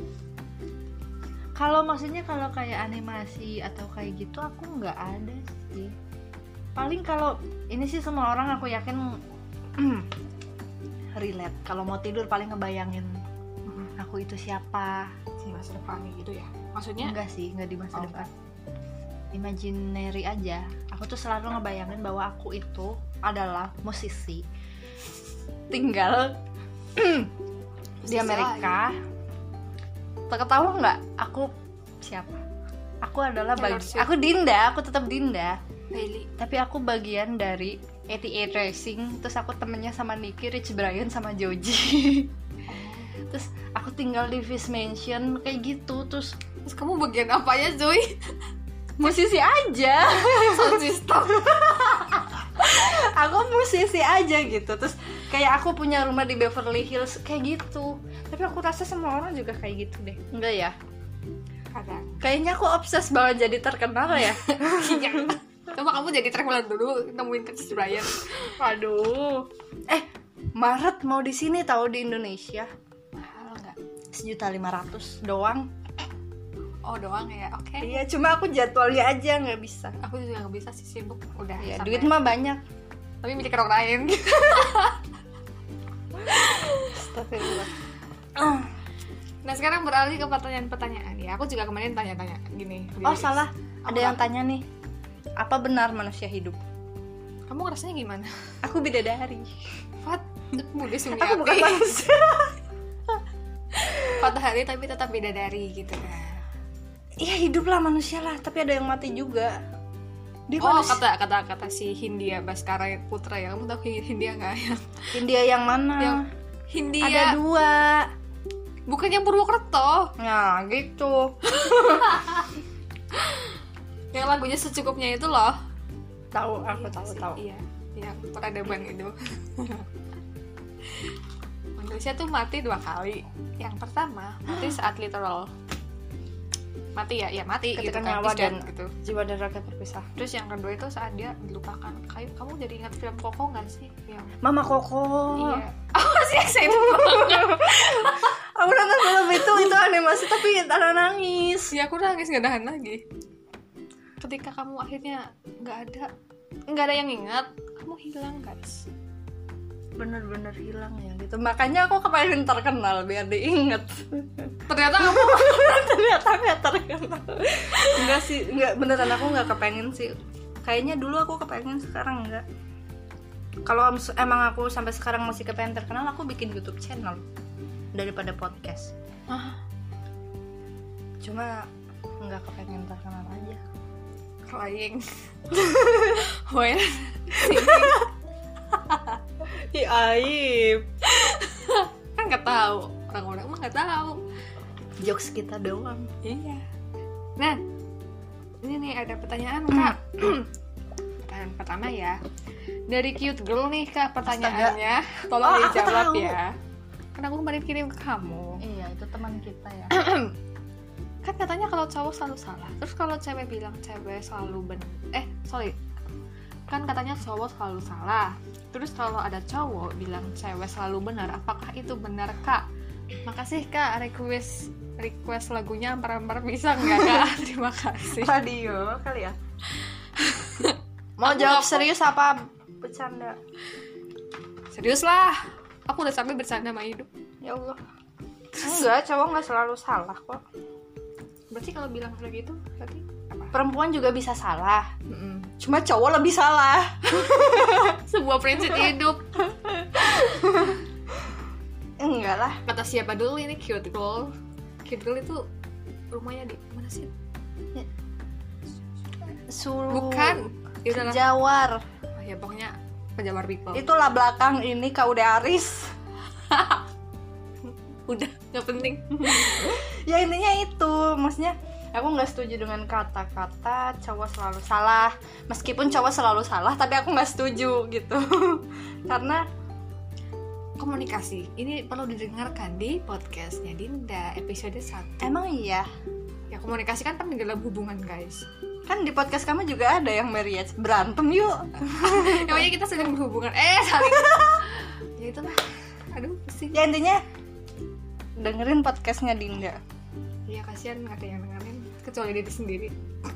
Kalau maksudnya kalau kayak animasi atau kayak gitu aku nggak ada sih. Paling kalau ini sih semua orang aku yakin relate. Kalau mau tidur paling ngebayangin aku itu siapa. Si masa depan gitu ya? Maksudnya? Enggak sih, enggak di masa Oh, depan. Imaginary aja. Aku tuh selalu ngebayangin bahwa aku itu adalah musisi. Tinggal di Amerika. Ketawa nggak? Aku siapa? Aku adalah Taylor bagi. Swift. Aku Dinda. Aku tetap Dinda. Bailey. Tapi aku bagian dari eighty-eight Racing. Terus aku temennya sama Nicky, Rich Brian sama Joji. Terus aku tinggal di Fish Mansion kayak gitu. Terus Terus kamu bagian apanya, Zoe? musisi aja. Sound system. Aku musisi aja gitu. Terus kayak aku punya rumah di Beverly Hills kayak gitu. Tapi aku rasa semua orang juga kayak gitu deh. Enggak ya? Kadang. Kayaknya aku obses banget jadi terkenal ya. Iya. Coba kamu jadi traveler dulu, nemuin Rich Brian. Aduh. Eh, Maret mau di sini tahu di Indonesia. Mahal nggak? Sejuta lima ratus doang. Oh doang ya, oke. Iya, cuma aku jadwalnya aja nggak bisa. Aku juga nggak bisa sih, sibuk udah. Ya, sampai- duit mah banyak. Tapi milik orang lain. Astagfirullah. Nah sekarang beralih ke pertanyaan-pertanyaan ya. Aku juga kemarin tanya-tanya gini. Oh Di- salah, Apa? ada yang tanya nih. Apa benar manusia hidup? Kamu rasanya gimana? Aku bidadari. Fat, Bude Sumiati. Aku bukan manusia. Fat hari tapi tetap bidadari gitu kan. Iya hiduplah manusia lah, tapi ada yang mati juga. Dia Oh manusia. kata kata kata si Hindia Baskara Putra ya. Kamu tahu Hindia nggak ya? India yang mana? Yang Hindia. Ada dua. Bukan yang Purwokerto. Nah gitu. Yang lagunya secukupnya itu loh. Tahu, aku Iya tahu sih, tahu. Iya, yang peradaban itu. Manusia tuh mati dua kali. Yang pertama mati saat literal mati ya, ya mati Ketika gitu kan, nyawa is dan dead gitu. jiwa dan raga terpisah. Terus yang kedua itu saat dia dilupakan. Kayak kamu jadi ingat film Koko nggak sih? Yang Mama Koko. iya. Aku masih excited banget. Aku nonton film itu, itu animasi tapi ada nangis. Ya aku nangis nggak tahan lagi. Ketika kamu akhirnya nggak ada, nggak ada yang ingat, kamu hilang guys. Bener-bener hilang ya gitu. Makanya aku kepengen terkenal biar diinget. Ternyata kamu Ternyata nggak terkenal. Enggak sih, enggak beneran aku nggak kepengen sih. Kayaknya dulu aku kepengen, sekarang enggak. Kalau em- emang aku sampai sekarang masih kepengen terkenal, aku bikin YouTube channel daripada podcast. ah, Cuma nggak kepengen terkenal aja. crying. Well, Ih aib. kan nggak tahu, orang-orang mah nggak tahu. Jokes kita doang. Iya. Nah, Ini nih ada pertanyaan Kak. Pertanyaan pertama ya. Dari cute girl nih Kak pertanyaannya. Astaga. Tolong Oh, dijawab ya. Karena aku kemarin kirim ke kamu. Iya, itu teman kita ya. Kan katanya kalau cowok selalu salah. Terus kalau cewek bilang cewek selalu benar. Eh, sorry. Kan katanya cowok selalu salah. Terus kalau ada cowok bilang cewek selalu benar, apakah itu benar Kak? Makasih Kak, request request lagunya ampar-ampar bisa nggak Kak? Terima kasih. Radio kali ya. Mau Aku jawab apa? serius apa bercanda? Serius lah. Aku udah sampai bercanda sama hidup. Ya Allah. Enggak, cowok nggak selalu salah kok. Berarti kalau bilang kayak gitu, berarti apa? Perempuan juga bisa salah. Mm-mm. Cuma cowok lebih salah. Sebuah prinsip hidup. Enggak lah. Kata siapa dulu ini cute girl? Cute girl itu rumahnya di mana sih? Suruh. Bukan. Ya udahlah. Jawar. Oh, ya pokoknya penjawar people. Itulah belakang ini Kak udah Aris. Udah nggak penting. Ya intinya itu, maksudnya aku nggak setuju dengan kata-kata cowok selalu salah. Meskipun cowok selalu salah, tapi aku nggak setuju gitu. Karena Komunikasi ini perlu didengarkan di podcastnya Dinda episode satu. emang iya. Ya komunikasi kan penting dalam hubungan guys. Kan di podcast kamu juga ada yang marriage, berantem yuk. Namanya kita sedang berhubungan. Eh saling. Ya itulah. Aduh pusing. Ya intinya dengerin podcastnya Dinda. Ya kasihan nggak ada yang dengerin kecuali diri sendiri.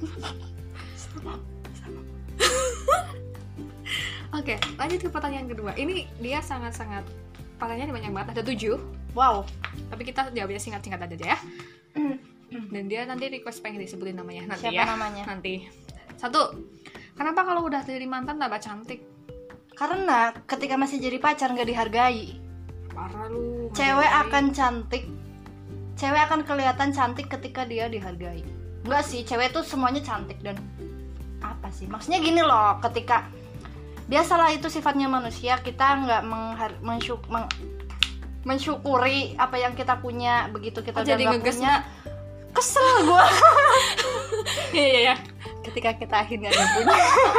Oke, lanjut ke pertanyaan kedua. Ini dia sangat-sangat pertanyaannya banyak banget, ada tujuh. Wow. Tapi kita jawabnya singkat-singkat aja ya. Dan dia nanti request pengen disebutin namanya nanti. Siapa ya. namanya? Nanti. Satu. Kenapa kalau udah jadi mantan tambah cantik? Karena ketika masih jadi pacar nggak dihargai. Parah lu. Cewek menghargai. akan cantik. Cewek akan kelihatan cantik ketika dia dihargai. Enggak sih, cewek tuh semuanya cantik dan apa sih? Maksudnya gini loh, ketika biasalah itu sifatnya manusia, kita nggak menghar- mensyuk- meng- mensyukuri apa yang kita punya, begitu kita Oh, udah jadi nggak ngegas punya, kesel gue. Iya iya iya. Ketika kita akhirnya nggak punya,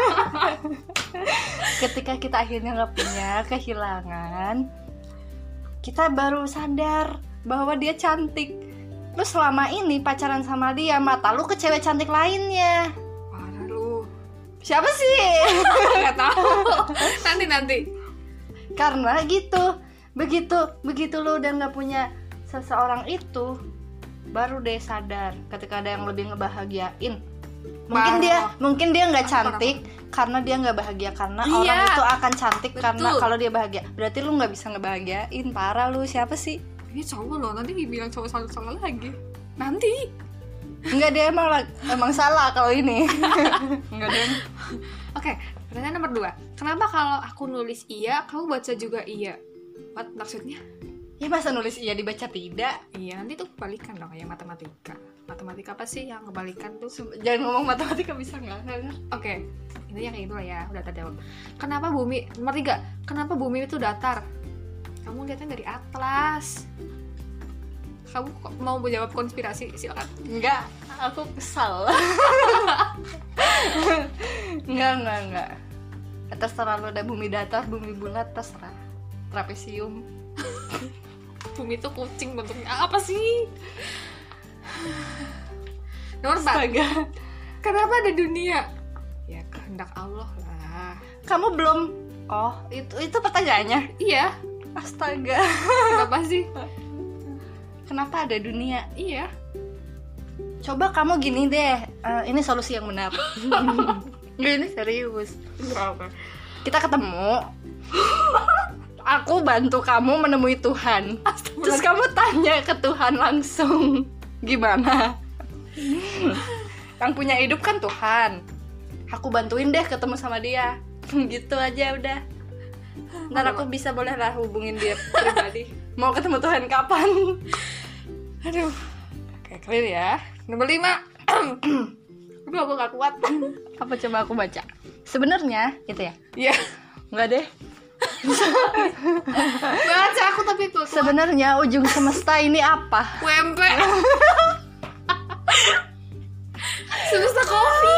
ketika kita akhirnya nggak punya, kehilangan, kita baru sadar bahwa dia cantik. Lu selama ini pacaran sama dia, mata lu ke cewek cantik lainnya. Parah lu. Siapa sih? Nggak tahu. Nanti nanti. Karena gitu, begitu begitu lu udah nggak punya seseorang itu, baru deh sadar ketika ada yang lebih ngebahagiain. Mungkin Parah. dia mungkin dia nggak Parah, cantik karena dia nggak bahagia, karena Iya. orang itu akan cantik Betul. karena kalau dia bahagia. Berarti lu nggak bisa ngebahagiain. Parah lu, siapa sih? Ini cowok loh, nanti dibilang cowok selalu salah lagi. Nanti. Enggak, dia emang lag- emang salah kalau ini. Enggak deh. Oke, pertanyaan nomor dua. Kenapa kalau aku nulis iya, kamu baca juga iya? What maksudnya? Ya masa nulis iya dibaca tidak? Iya, nanti tuh kebalikan dong kayak matematika. Matematika apa sih yang kebalikan tuh? Jangan ngomong matematika, bisa nggak? Oke, intinya kayak gitu lah ya, udah terjawab. Kenapa bumi, nomor tiga, kenapa bumi itu datar? Kamu lihatnya dari atlas. Kamu kok mau menjawab konspirasi? Silakan. Enggak, aku kesal. Enggak, enggak, enggak. Terserah lu, ada bumi datar, bumi bulat, terserah. Trapesium. Bumi itu kucing bentuknya apa sih? Nomor empat. Astaga. Kenapa ada dunia? Ya kehendak Allah lah. Kamu belum. Oh, itu itu pertanyaannya. Iya. Astaga. Kenapa sih? Kenapa ada dunia? Iya. Coba kamu gini deh. eh, ini solusi yang benar. Nggak, ini serius. Kita ketemu. Aku bantu kamu menemui Tuhan. Terus kamu tanya ke Tuhan langsung, gimana? Yang punya hidup kan Tuhan. Aku bantuin deh ketemu sama dia. Gitu aja udah. Ntar aku bisa boleh lah hubungin dia pribadi. Mau ketemu Tuhan kapan? Aduh. Oke, clear ya. Nomor lima. Aduh, aku gak kuat. Apa coba aku baca? Sebenarnya itu ya? Iya. Enggak deh. Baca aku tapi tuh. Sebenarnya ujung semesta ini apa? W M P. Semesta kopi.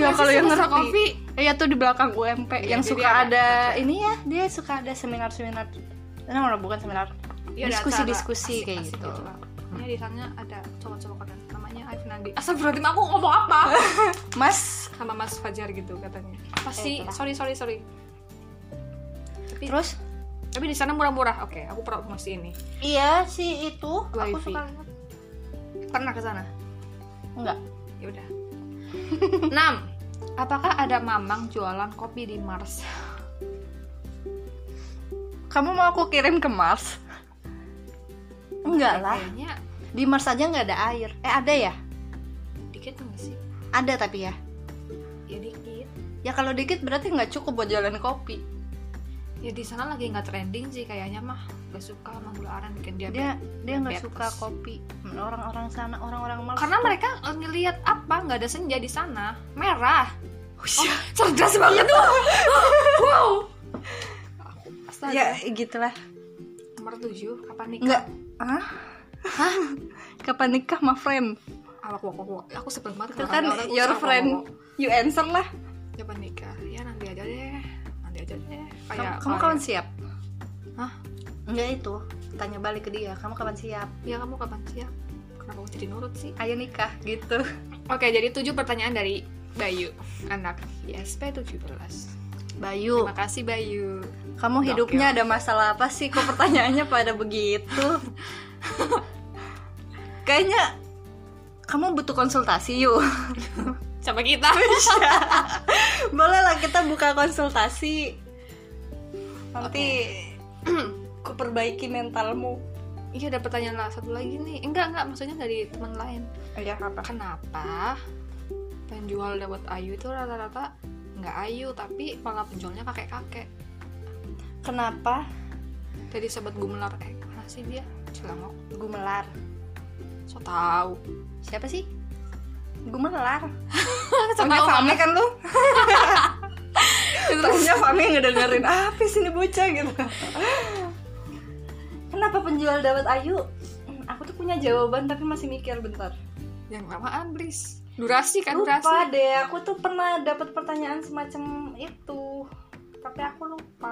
Nah, kalau yang semester ngerti kopi iya tuh di belakang U M P ya, yang jadi suka ada, ada ini ya, dia suka ada seminar-seminar. Nah, bukan seminar. ya, ada Diskusi-diskusi acara kayak asik-asik gitu. lah. Ini di sana ada cowok-cowok keren namanya Aifnandi. Astagfirullahaladzim, aku ngomong apa? Mas, Sama Mas Fajar gitu katanya. Pasti Eh, itulah. sorry sorry sorry. Tapi, terus tapi di sana murah-murah. Oke, aku promosi ini. iya sih itu aku Wifi. suka lihat. Pernah ke sana? Enggak. Ya udah. enam. Apakah ada mamang jualan kopi di Mars? Kamu mau aku kirim ke Mars? Enggak lah. Kayaknya Di Mars aja nggak ada air. Eh, ada ya? dikit enggak sih? Ada tapi ya. Ya dikit. Ya kalau dikit berarti nggak cukup buat jualan kopi. Ya di sana lagi nggak trending sih kayaknya mah. Gak suka sama gula aren bikin dia. Dia dia nggak diabetes. suka kopi. Orang-orang sana, orang-orang Mars. Karena mereka ngelihat apa? Nggak ada senja di sana. Merah. Oh, cerdas banget tuh. Wow. Astaga. Ya gitulah. Nomor tujuh, kapan nikah? Enggak. Hah? Hah? Kapan nikah, my friend? Awak wak wak wak. Aku sebel banget Itu kalau kan ada orang your usaha friend. ngomong. You answer lah. Kapan nikah? Ya nanti aja deh. Nanti aja deh. Kamu, Kayak kamu kapan siap? Hah? Enggak itu. Tanya balik ke dia. Kamu kapan siap? Ya kamu kapan siap? Kenapa aku jadi nurut sih? Ayo nikah gitu. Oke, jadi tujuh pertanyaan dari Bayu, anak I S P tujuh belas. Bayu, Terima kasih Bayu. kamu Gokil. hidupnya ada masalah apa sih? Kok pertanyaannya pada begitu? Kayaknya kamu butuh konsultasi yuk. Sama kita. Boleh lah kita buka konsultasi. Nanti aku perbaiki mentalmu. Iya, ada pertanyaan lah satu lagi nih. Enggak, enggak, maksudnya dari teman lain. Ya apa? Kenapa penjual dawet ayu itu rata-rata nggak ayu tapi malah penjualnya kakek-kakek? Kenapa Jadi sobat gumelar, eh mana sih dia? Cilangok. gumelar? So tahu. Siapa sih? Gumelar. So Taunya tahu Fami banget. kan lu? Taunya Fami ngedengerin apa sih ini bocah gitu. Kenapa penjual dawet ayu? Hmm, Aku tuh punya jawaban tapi masih mikir bentar. Yang lamaan, please. Durasi kan, Lupa durasi. deh, aku tuh pernah dapat pertanyaan semacam itu, tapi aku lupa.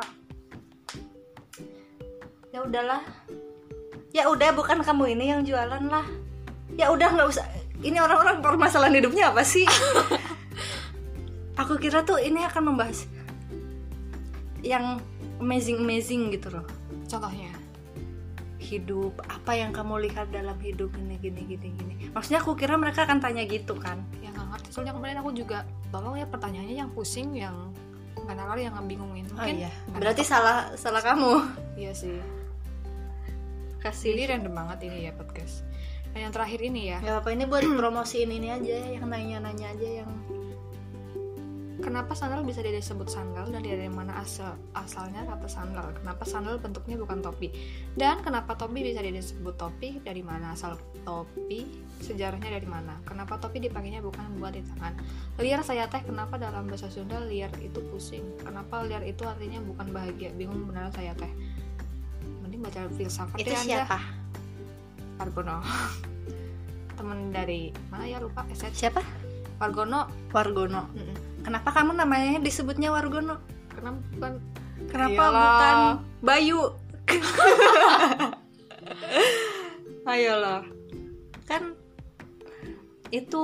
Ya udahlah. Ya udah, bukan kamu ini yang jualan lah. Ya udah, nggak usah. Ini orang-orang permasalahan hidupnya apa sih? Aku kira tuh ini akan membahas yang amazing-amazing gitu loh. Contohnya. Hidup, apa yang kamu lihat dalam hidup ini gini gini gini. Maksudnya aku kira mereka akan tanya gitu kan. Ya nggak ngerti. Soalnya kemarin aku juga, tolong ya pertanyaannya yang pusing, yang nggak nalar, yang ngebingungin. Oh Mungkin iya. nggak Berarti nangkep. salah salah kamu. Iya sih. Kasih. Jadi random banget ini ya podcast. Dan yang terakhir ini ya. Ya apa ini buat promosiin ini aja, yang nanya-nanya aja yang Kenapa sandal bisa disebut sandal dan dari mana asal asalnya kata sandal? Kenapa sandal bentuknya bukan topi? Dan kenapa topi bisa disebut topi? Dari mana asal topi? Sejarahnya dari mana? Kenapa topi dipakainya bukan buat di tangan? Liar saya teh, kenapa dalam bahasa Sunda liar itu pusing? Kenapa liar itu artinya bukan bahagia? Bingung beneran saya teh. Mending baca filsafat itu deh Anda. siapa? Wargono. Temen dari mana ya, lupa. S Siapa? Wargono. Wargono. Mm-mm. Kenapa kamu namanya disebutnya Wargono? Kenapa bukan? Kenapa Iyalah. bukan Bayu? Ayolah. Kan itu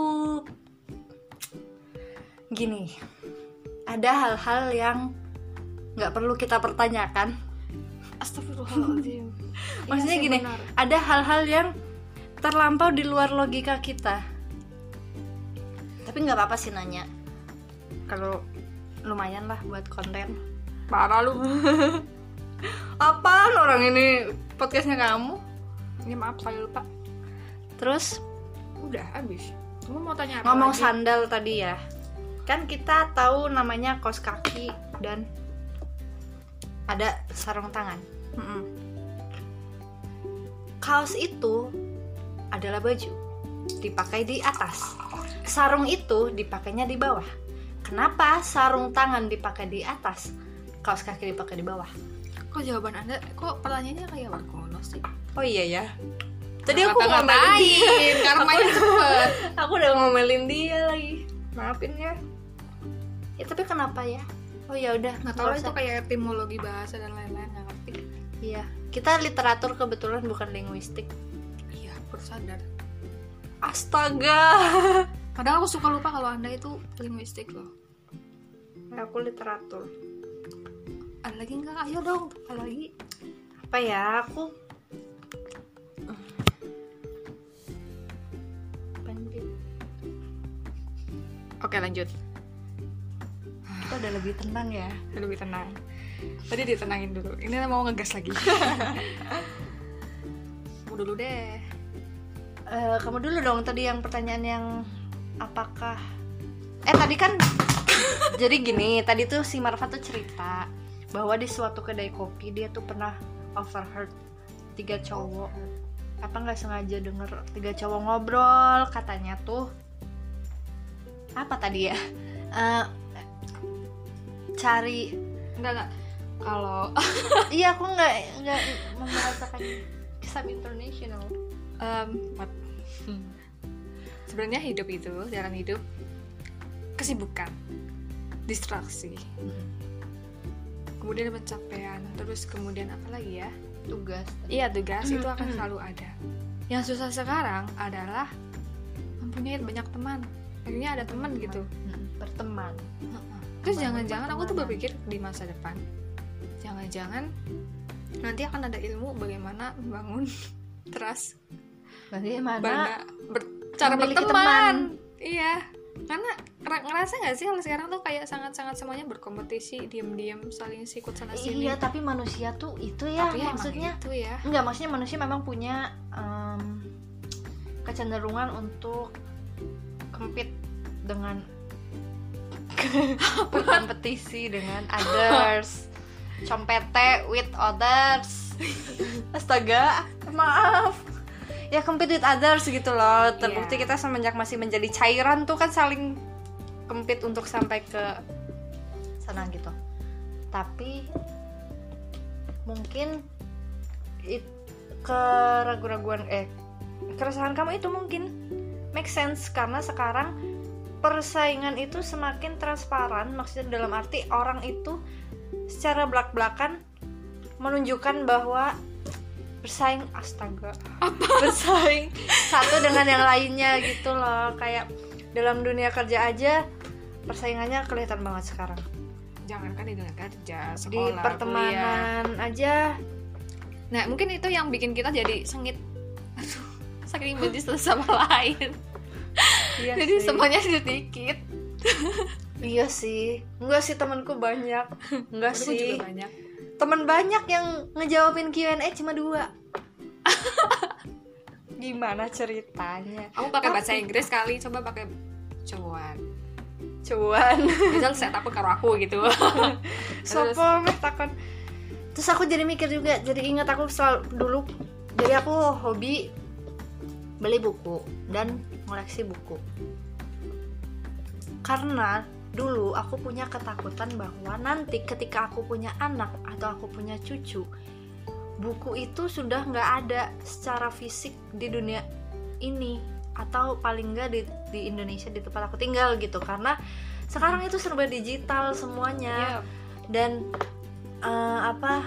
gini. Ada hal-hal yang nggak perlu kita pertanyakan. Astagfirullahaladzim. Maksudnya Iya sih, gini, benar. ada hal-hal yang terlampau di luar logika kita. Tapi nggak apa-apa sih nanya. Kalau lumayan lah buat konten. Parah lu. Apaan orang ini podcastnya kamu? Ini maaf saya lupa. Terus Udah habis. Kamu mau tanya apa ngomong lagi? sandal tadi ya. Kan kita tahu namanya kaos kaki dan ada sarung tangan. Mm-mm. Kaos itu adalah baju, dipakai di atas. Sarung itu dipakainya di bawah. Kenapa sarung tangan dipakai di atas, kaos kaki dipakai di bawah? Kok jawaban Anda, kok pertanyaannya kayak Wargono sih? Oh iya ya. Tadi Nggak aku ngomelin dia. ngata-ngatain, karena main cepet. Aku udah ngomelin dia lagi. Maafin ya. Ya tapi kenapa ya? Oh ya udah, nggak tahu lah itu kayak etimologi bahasa dan lain-lain, nggak ngerti. Iya, kita literatur kebetulan bukan linguistik. Iya, baru sadar. Astaga. Kadang aku suka lupa kalau Anda itu linguistik loh. Aku literatur. Ada lagi nggak? Ayo dong, ada lagi. Apa ya? Aku Oke, lanjut. Kita udah lebih tenang ya. Udah lebih tenang. Tadi ditenangin dulu. Ini mau ngegas lagi. Kamu dulu deh. Uh, kamu dulu dong tadi yang pertanyaan yang apakah eh tadi kan jadi gini, tadi tuh si Marfa tuh cerita bahwa di suatu kedai kopi dia tuh pernah overheard tiga cowok apa nggak sengaja denger tiga cowok ngobrol, katanya tuh apa tadi ya, uh, cari enggak enggak kalau iya aku nggak nggak membahasakan kisah international. Um, hmm. Sebenarnya hidup itu, jalan hidup, kesibukan, distraksi, hmm. kemudian pencapaian, terus kemudian apa lagi ya? Tugas. Iya, tugas itu akan selalu ada. Yang susah sekarang adalah mempunyai banyak teman. Akhirnya ada teman gitu. Berteman. Terus jangan-jangan aku tuh berpikir di masa depan, jangan-jangan nanti akan ada ilmu bagaimana membangun trust. Bagaimana ber, cara berteman teman. Iya, karena ngerasa nggak sih kalau sekarang tuh kayak sangat-sangat semuanya berkompetisi, diam-diam saling sikut sana sini. Iya, tapi manusia tuh itu ya, tapi maksudnya itu ya enggak, maksudnya manusia memang punya um, kecenderungan untuk compete dengan berkompetisi dengan others, compete with others. Astaga, maaf. Ya compete with others gitu loh. Terbukti yeah. Kita semenjak masih menjadi cairan tuh kan saling compete untuk sampai ke sana gitu. Tapi mungkin it, keraguan-raguan eh keresahan kamu itu mungkin make sense karena sekarang persaingan itu semakin transparan. Maksudnya dalam arti orang itu secara belak-belakan menunjukkan bahwa bersaing, astaga, bersaing satu dengan yang lainnya gitu loh. Kayak dalam dunia kerja aja persaingannya kelihatan banget sekarang. Jangankan di dunia kerja, sekolah, di pertemanan kuliah aja. Nah mungkin itu yang bikin kita jadi sengit. Aduh, saking benci satu sama lain. Iya jadi sih. Semuanya sedikit. Iya sih. Enggak sih, temanku banyak. Enggak Temenku sih juga banyak. Temen banyak yang ngejawabin Q and A cuma dua. Gimana ceritanya? Aku pakai bahasa Inggris kali, coba pakai cuan. Cuan. Misal saya takut karo aku gitu. Sopo meh takon. Terus aku jadi mikir juga, jadi ingat aku selalu dulu. Jadi aku hobi beli buku dan ngoleksi buku. Karena dulu aku punya ketakutan bahwa nanti ketika aku punya anak atau aku punya cucu, buku itu sudah nggak ada secara fisik di dunia ini, atau paling nggak di, di Indonesia, di tempat aku tinggal gitu. Karena sekarang itu serba digital semuanya. Yep. Dan uh, apa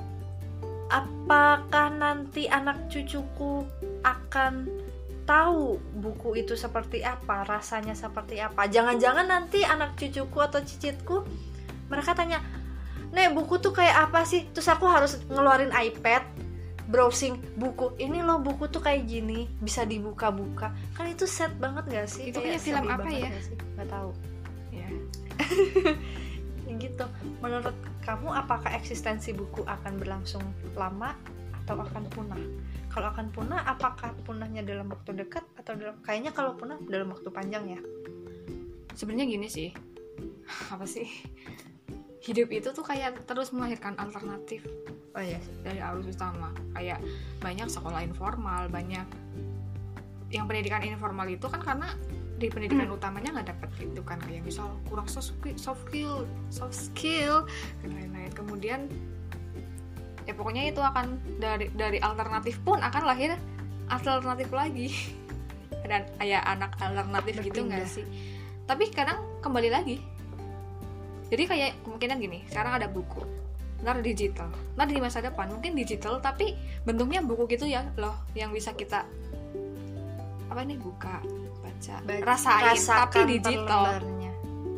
apakah nanti anak cucuku akan tahu buku itu seperti apa, rasanya seperti apa? Jangan-jangan nanti anak cucuku atau cicitku mereka tanya, "Nek, buku tuh kayak apa sih?" Terus aku harus ngeluarin iPad, browsing buku. Ini loh buku tuh kayak gini, bisa dibuka-buka. Kan itu sad banget gak sih? Itu kayak film apa ya? Gak tahu. Ya. Gitu. Menurut kamu apakah eksistensi buku akan berlangsung lama atau akan punah? Kalau akan punah, apakah punahnya dalam waktu dekat atau dalam, kayaknya kalau punah dalam waktu panjang ya? Sebenarnya gini sih, apa sih? Hidup itu tuh kayak terus melahirkan alternatif. Oh iya, dari arus utama. Kayak banyak sekolah informal, banyak yang pendidikan informal itu kan karena di pendidikan hmm. utamanya nggak dapet itu kan, kayak misal kurang soft skill, soft skill, soft skill dan lain-lain. Kemudian ya pokoknya itu akan dari dari alternatif pun akan lahir alternatif lagi. Dan kayak anak alternatif berpindah gitu nggak sih? Tapi kadang kembali lagi Jadi kayak kemungkinan gini, sekarang ada buku, ntar digital, ntar di masa depan mungkin digital tapi bentuknya buku gitu ya loh, yang bisa kita apa nih buka, baca, Ba- rasain, rasakan tapi digital. perlembarnya.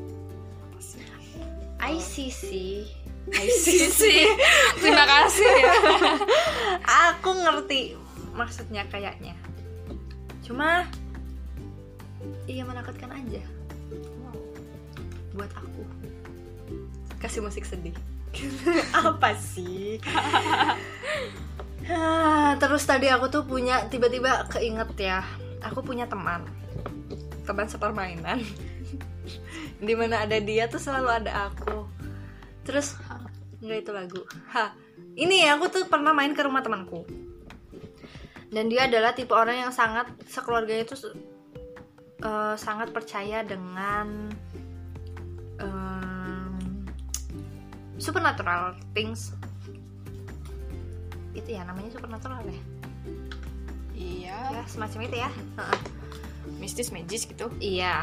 I C C. I C C. Terima kasih ya. Aku ngerti maksudnya kayaknya. Cuma iya menakutkan aja. Buat aku. Kasih musik sedih. Apa sih? Terus tadi aku tuh punya, tiba-tiba keinget ya, aku punya teman teman sepermainan dimana ada dia tuh selalu ada aku. Terus enggak, itu lagu ha ini aku tuh pernah main ke rumah temanku, dan dia adalah tipe orang yang sangat, sekeluarganya itu uh, sangat percaya dengan um, supernatural things. Itu ya namanya supernatural ya? Iya. Ya semacam itu ya. Mistis, magis gitu. Iya.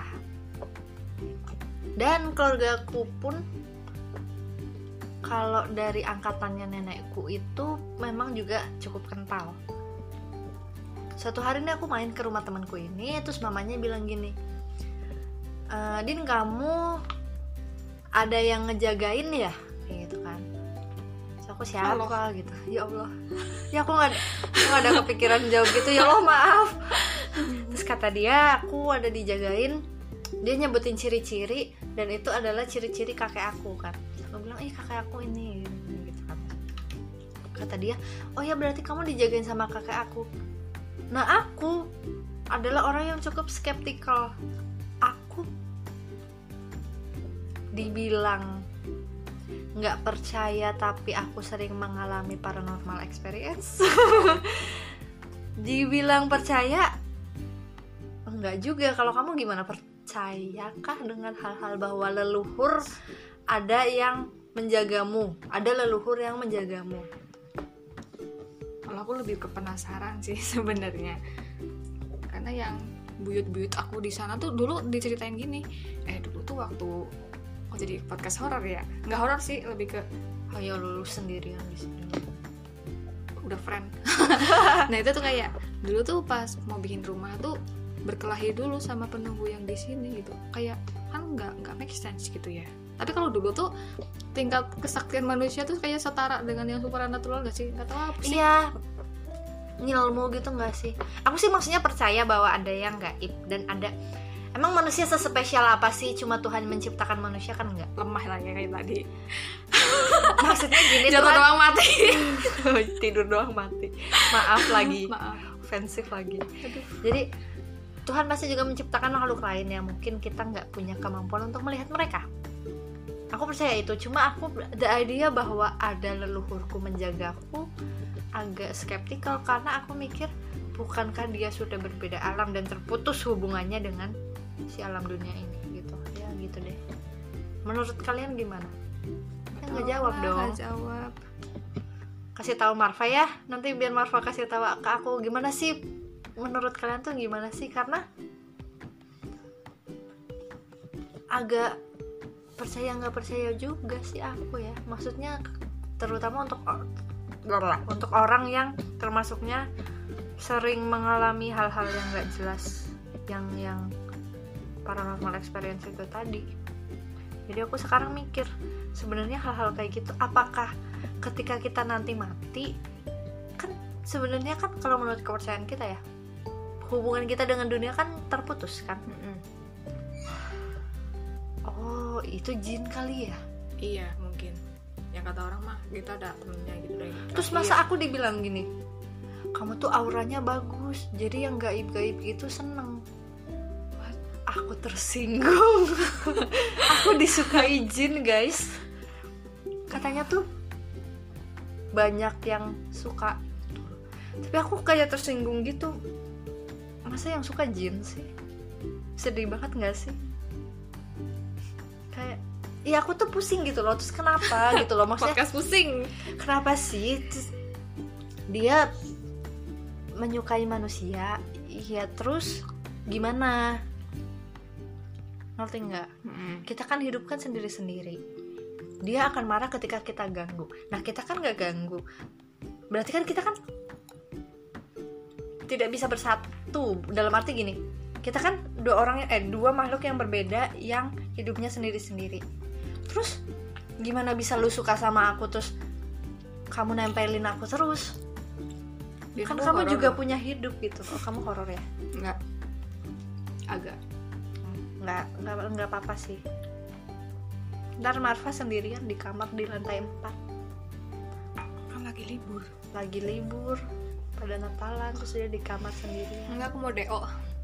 Dan keluargaku pun kalau dari angkatannya nenekku itu memang juga cukup kental. Suatu hari ini aku main ke rumah temanku ini, terus mamanya bilang gini, e, Din kamu ada yang ngejagain ya? Kayak gitu kan. Terus aku siapa Allah. Gitu. Ya Allah. Ya aku nggak nggak ada kepikiran jawab gitu. Ya Allah maaf. Terus kata dia, aku ada dijagain. Dia nyebutin ciri-ciri, dan itu adalah ciri-ciri kakek aku kan. Aku bilang, ih kakek aku ini gitu kan. Kata dia, oh ya berarti kamu dijagain sama kakek aku. Nah aku adalah orang yang cukup skeptikal. Aku dibilang nggak percaya, tapi aku sering mengalami paranormal experience. Dibilang percaya enggak juga. Kalau kamu gimana, percayakah dengan hal-hal bahwa leluhur ada yang menjagamu, ada leluhur yang menjagamu? Kalau aku lebih ke penasaran sih sebenarnya, karena yang buyut-buyut aku di sana tuh dulu diceritain gini, eh dulu tuh waktu oh jadi podcast horor ya, nggak horor sih, lebih ke ayo lulus sendirian di sini, udah friend. Nah itu tuh kayak dulu tuh pas mau bikin rumah tuh berkelahi dulu sama penunggu yang di sini gitu, kayak kan nggak nggak make sense gitu ya. Tapi kalau dulu tuh tingkat kesaktian manusia tuh kayak setara dengan yang supernatural gak sih? Nggak tahu apa sih. Iya, ngilmu gitu nggak sih? Aku sih maksudnya percaya bahwa ada yang gaib dan ada. Emang manusia sespesial apa sih? Cuma Tuhan menciptakan manusia kan nggak? Lemah lah ya kayak tadi. Maksudnya gini, jatuh Tuhan doang mati. Tidur doang mati. Maaf lagi. Maaf. Ofensif lagi. Aduh. Jadi Tuhan pasti juga menciptakan makhluk lain yang mungkin kita nggak punya kemampuan untuk melihat mereka. Aku percaya itu. Cuma aku the idea bahwa ada leluhurku menjagaku agak skeptikal, karena aku mikir bukankah dia sudah berbeda alam dan terputus hubungannya dengan si alam dunia ini gitu. Ya gitu deh. Menurut kalian gimana? Ya nggak jawab dong. Nggak jawab. Kasih tahu Marfa ya. Nanti biar Marfa kasih tahu ke aku gimana sih menurut kalian tuh gimana sih, karena agak percaya nggak percaya juga sih aku ya. Maksudnya terutama untuk untuk orang yang termasuknya sering mengalami hal-hal yang nggak jelas, yang yang paranormal experience itu tadi. Jadi aku sekarang mikir sebenarnya hal-hal kayak gitu, apakah ketika kita nanti mati, kan sebenarnya kan kalau menurut kepercayaan kita ya, hubungan kita dengan dunia kan terputus kan. Mm-mm. Oh itu jin kali ya? Iya mungkin. Yang kata orang mah kita ada temennya gitu deh. Terus masa aku dibilang gini, kamu tuh auranya bagus, jadi yang gaib-gaib gitu seneng. Aku tersinggung. Aku disukai jin guys. Katanya tuh banyak yang suka, tapi aku kayak tersinggung gitu. Masa yang suka jin sih? Sedih banget gak sih? Kayak ya aku tuh pusing gitu loh. Terus kenapa gitu loh, maksudnya podcast pusing. Kenapa sih terus dia menyukai manusia? Ya terus gimana? ngerti nggak? Mm-mm. Kita kan hidup kan sendiri-sendiri. Dia akan marah ketika kita ganggu. Nah kita kan nggak ganggu, berarti kan kita kan tidak bisa bersatu. Dalam arti gini, kita kan dua orang eh dua makhluk yang berbeda yang hidupnya sendiri-sendiri. Terus gimana bisa lu suka sama aku terus kamu nempelin aku terus? Ya, Kan kamu kamu horor juga dong. punya hidup gitu. Oh, kamu horor ya? Enggak. Agak. Nggak, nggak, nggak apa-apa sih. Ntar Marfa sendirian di kamar di lantai empat. Kan lagi libur. Lagi libur pada Natalan, terus dia di kamar sendirian. Enggak, aku mau D O.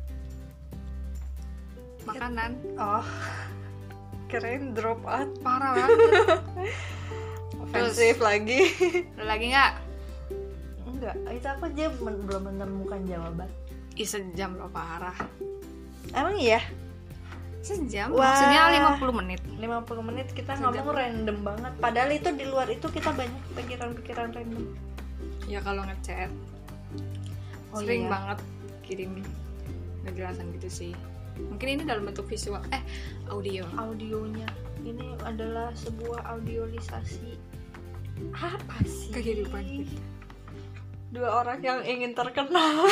Makanan. Oh, keren drop out. Parah banget. Ofensif lagi. Ada lagi nggak? Enggak, itu aku aja men- belum menemukan jawaban. Ih, sejam loh, parah. Emang iya? Sejam? Wah. Maksudnya lima puluh menit. lima puluh menit kita Sejam. ngomong random banget. Padahal itu di luar itu kita banyak pikiran-pikiran random. Ya kalau ngechat. Oh, Sering iya. banget kirim penjelasan gitu sih. Mungkin ini dalam bentuk visual. Eh, audio. Audionya ini adalah sebuah audiolisasi. Apa sih? Kehidupan kita. Dua orang yang ingin terkenal.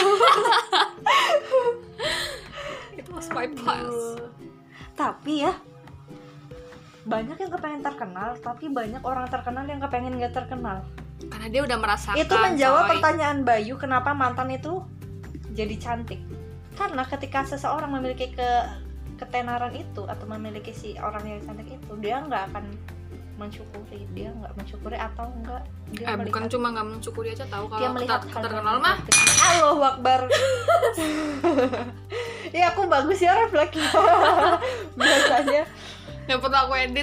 Itu was my plus. Aduh. Tapi ya banyak yang kepengen terkenal, tapi banyak orang terkenal yang kepengen gak terkenal. Karena dia udah merasakan. Itu menjawab coy. pertanyaan Bayu kenapa mantan itu jadi cantik. Karena ketika seseorang memiliki ke ketenaran itu atau memiliki si orang yang cantik itu, dia nggak akan mensyukuri, dia nggak mensyukuri atau enggak dia Eh, bukan melihat- cuma nggak mensyukuri aja tahu dia kalau melihat ter- terkenal mah. Allahu Akbar. Ya aku bagus ya refleksnya. Biasanya Yang perlu aku edit.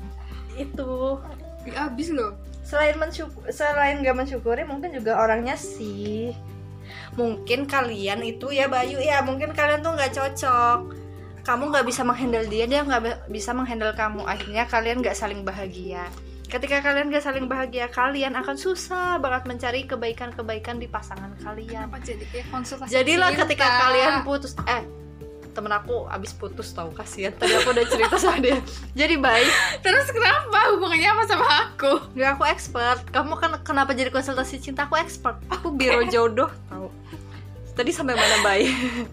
itu Ih, abis loh. selain mensyukur, selain nggak mensyukuri mungkin juga orangnya sih. Mungkin kalian itu ya Bayu ya, mungkin kalian tuh nggak cocok. Kamu nggak bisa menghandle dia, dia nggak be- bisa menghandle kamu. Akhirnya kalian nggak saling bahagia. Ketika kalian nggak saling bahagia, kalian akan susah banget mencari kebaikan-kebaikan di pasangan kalian. Kenapa jadi kayak konsultasi Jadilah cinta? ketika kalian putus, eh temen aku abis putus tau, kasihan. Tadi aku udah cerita sama dia. Jadi baik. Terus kenapa hubungannya apa sama aku? Nggak, aku expert. Kamu kan kenapa jadi konsultasi cinta? Aku expert. Aku biro jodoh tahu. Tadi sampai mana baik?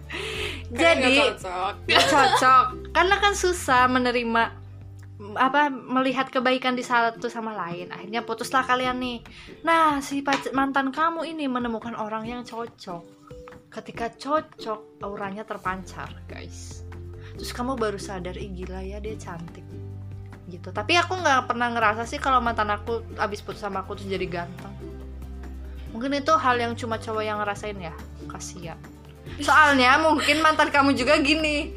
Jadi Nggak cocok. nggak cocok. Karena kan susah menerima apa melihat kebaikan di satu sama lain. Akhirnya putuslah kalian nih. Nah, si pac- mantan kamu ini menemukan orang yang cocok. Ketika cocok, auranya terpancar, guys. Terus kamu baru sadar, ih gila ya dia cantik. Gitu. Tapi aku nggak pernah ngerasa sih kalau mantan aku abis putus sama aku terus jadi ganteng. Mungkin itu hal yang cuma cowok yang ngerasain ya. Kasian. Soalnya mungkin mantan kamu juga gini.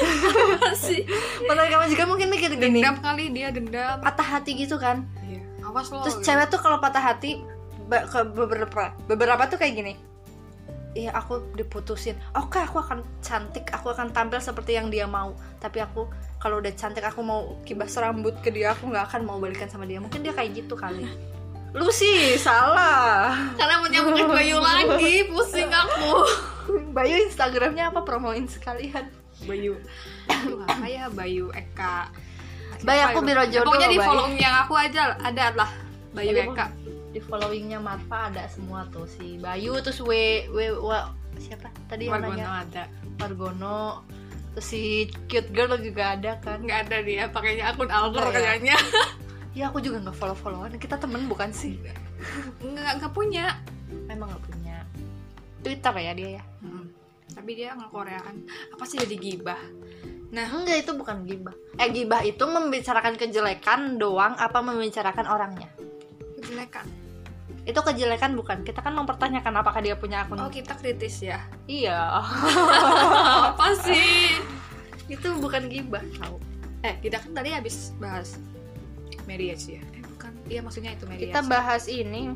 Sih. Mantan kamu juga mungkin mikir gini. Dendam kali dia dendam. Patah hati gitu kan. Iya. Awas lo. Terus cewek tuh kalau patah hati ba- ke beberapa beberapa tuh kayak gini. Iya aku diputusin. Oke aku akan cantik, aku akan tampil seperti yang dia mau. Tapi aku kalau udah cantik aku mau kibas rambut ke dia, aku nggak akan mau balikan sama dia. Mungkin dia kayak gitu kali. Lu sih salah. Karena menyambutkan Bayu lagi, pusing aku. Bayu Instagramnya apa, promoin sekalian. Bayu. Aduh, apa ya Bayu Eka. Bayu, Siapa aku itu? biro jodoh Pokoknya loh, di Bayu. follow yang aku aja ada lah Bayu Ada Eka. Di followingnya Marfa ada semua tuh, si Bayu, terus W W W siapa tadi yang Margono nanya? ada. Margono. Terus si cute girl juga ada kan? Nggak ada dia, pakainya akun alter Nggak ya? kayaknya. Ya aku juga nggak follow followan. Kita temen bukan sih? Nggak nggak punya. Memang nggak punya. Twitter ya dia ya? Hmm. Tapi dia nge-Koreaan. Apa sih jadi gibah? Nah, Enggak, itu bukan gibah. Eh gibah itu membicarakan kejelekan doang apa membicarakan orangnya? kejelekan. Itu kejelekan bukan? Kita kan mempertanyakan apakah dia punya akun. Oh, kita kritis ya. Iya. Apa sih? Itu bukan gibah tau. Eh, kita kan tadi habis bahas marriage ya. Eh, bukan. Iya, maksudnya itu marriage. Kita bahas ini.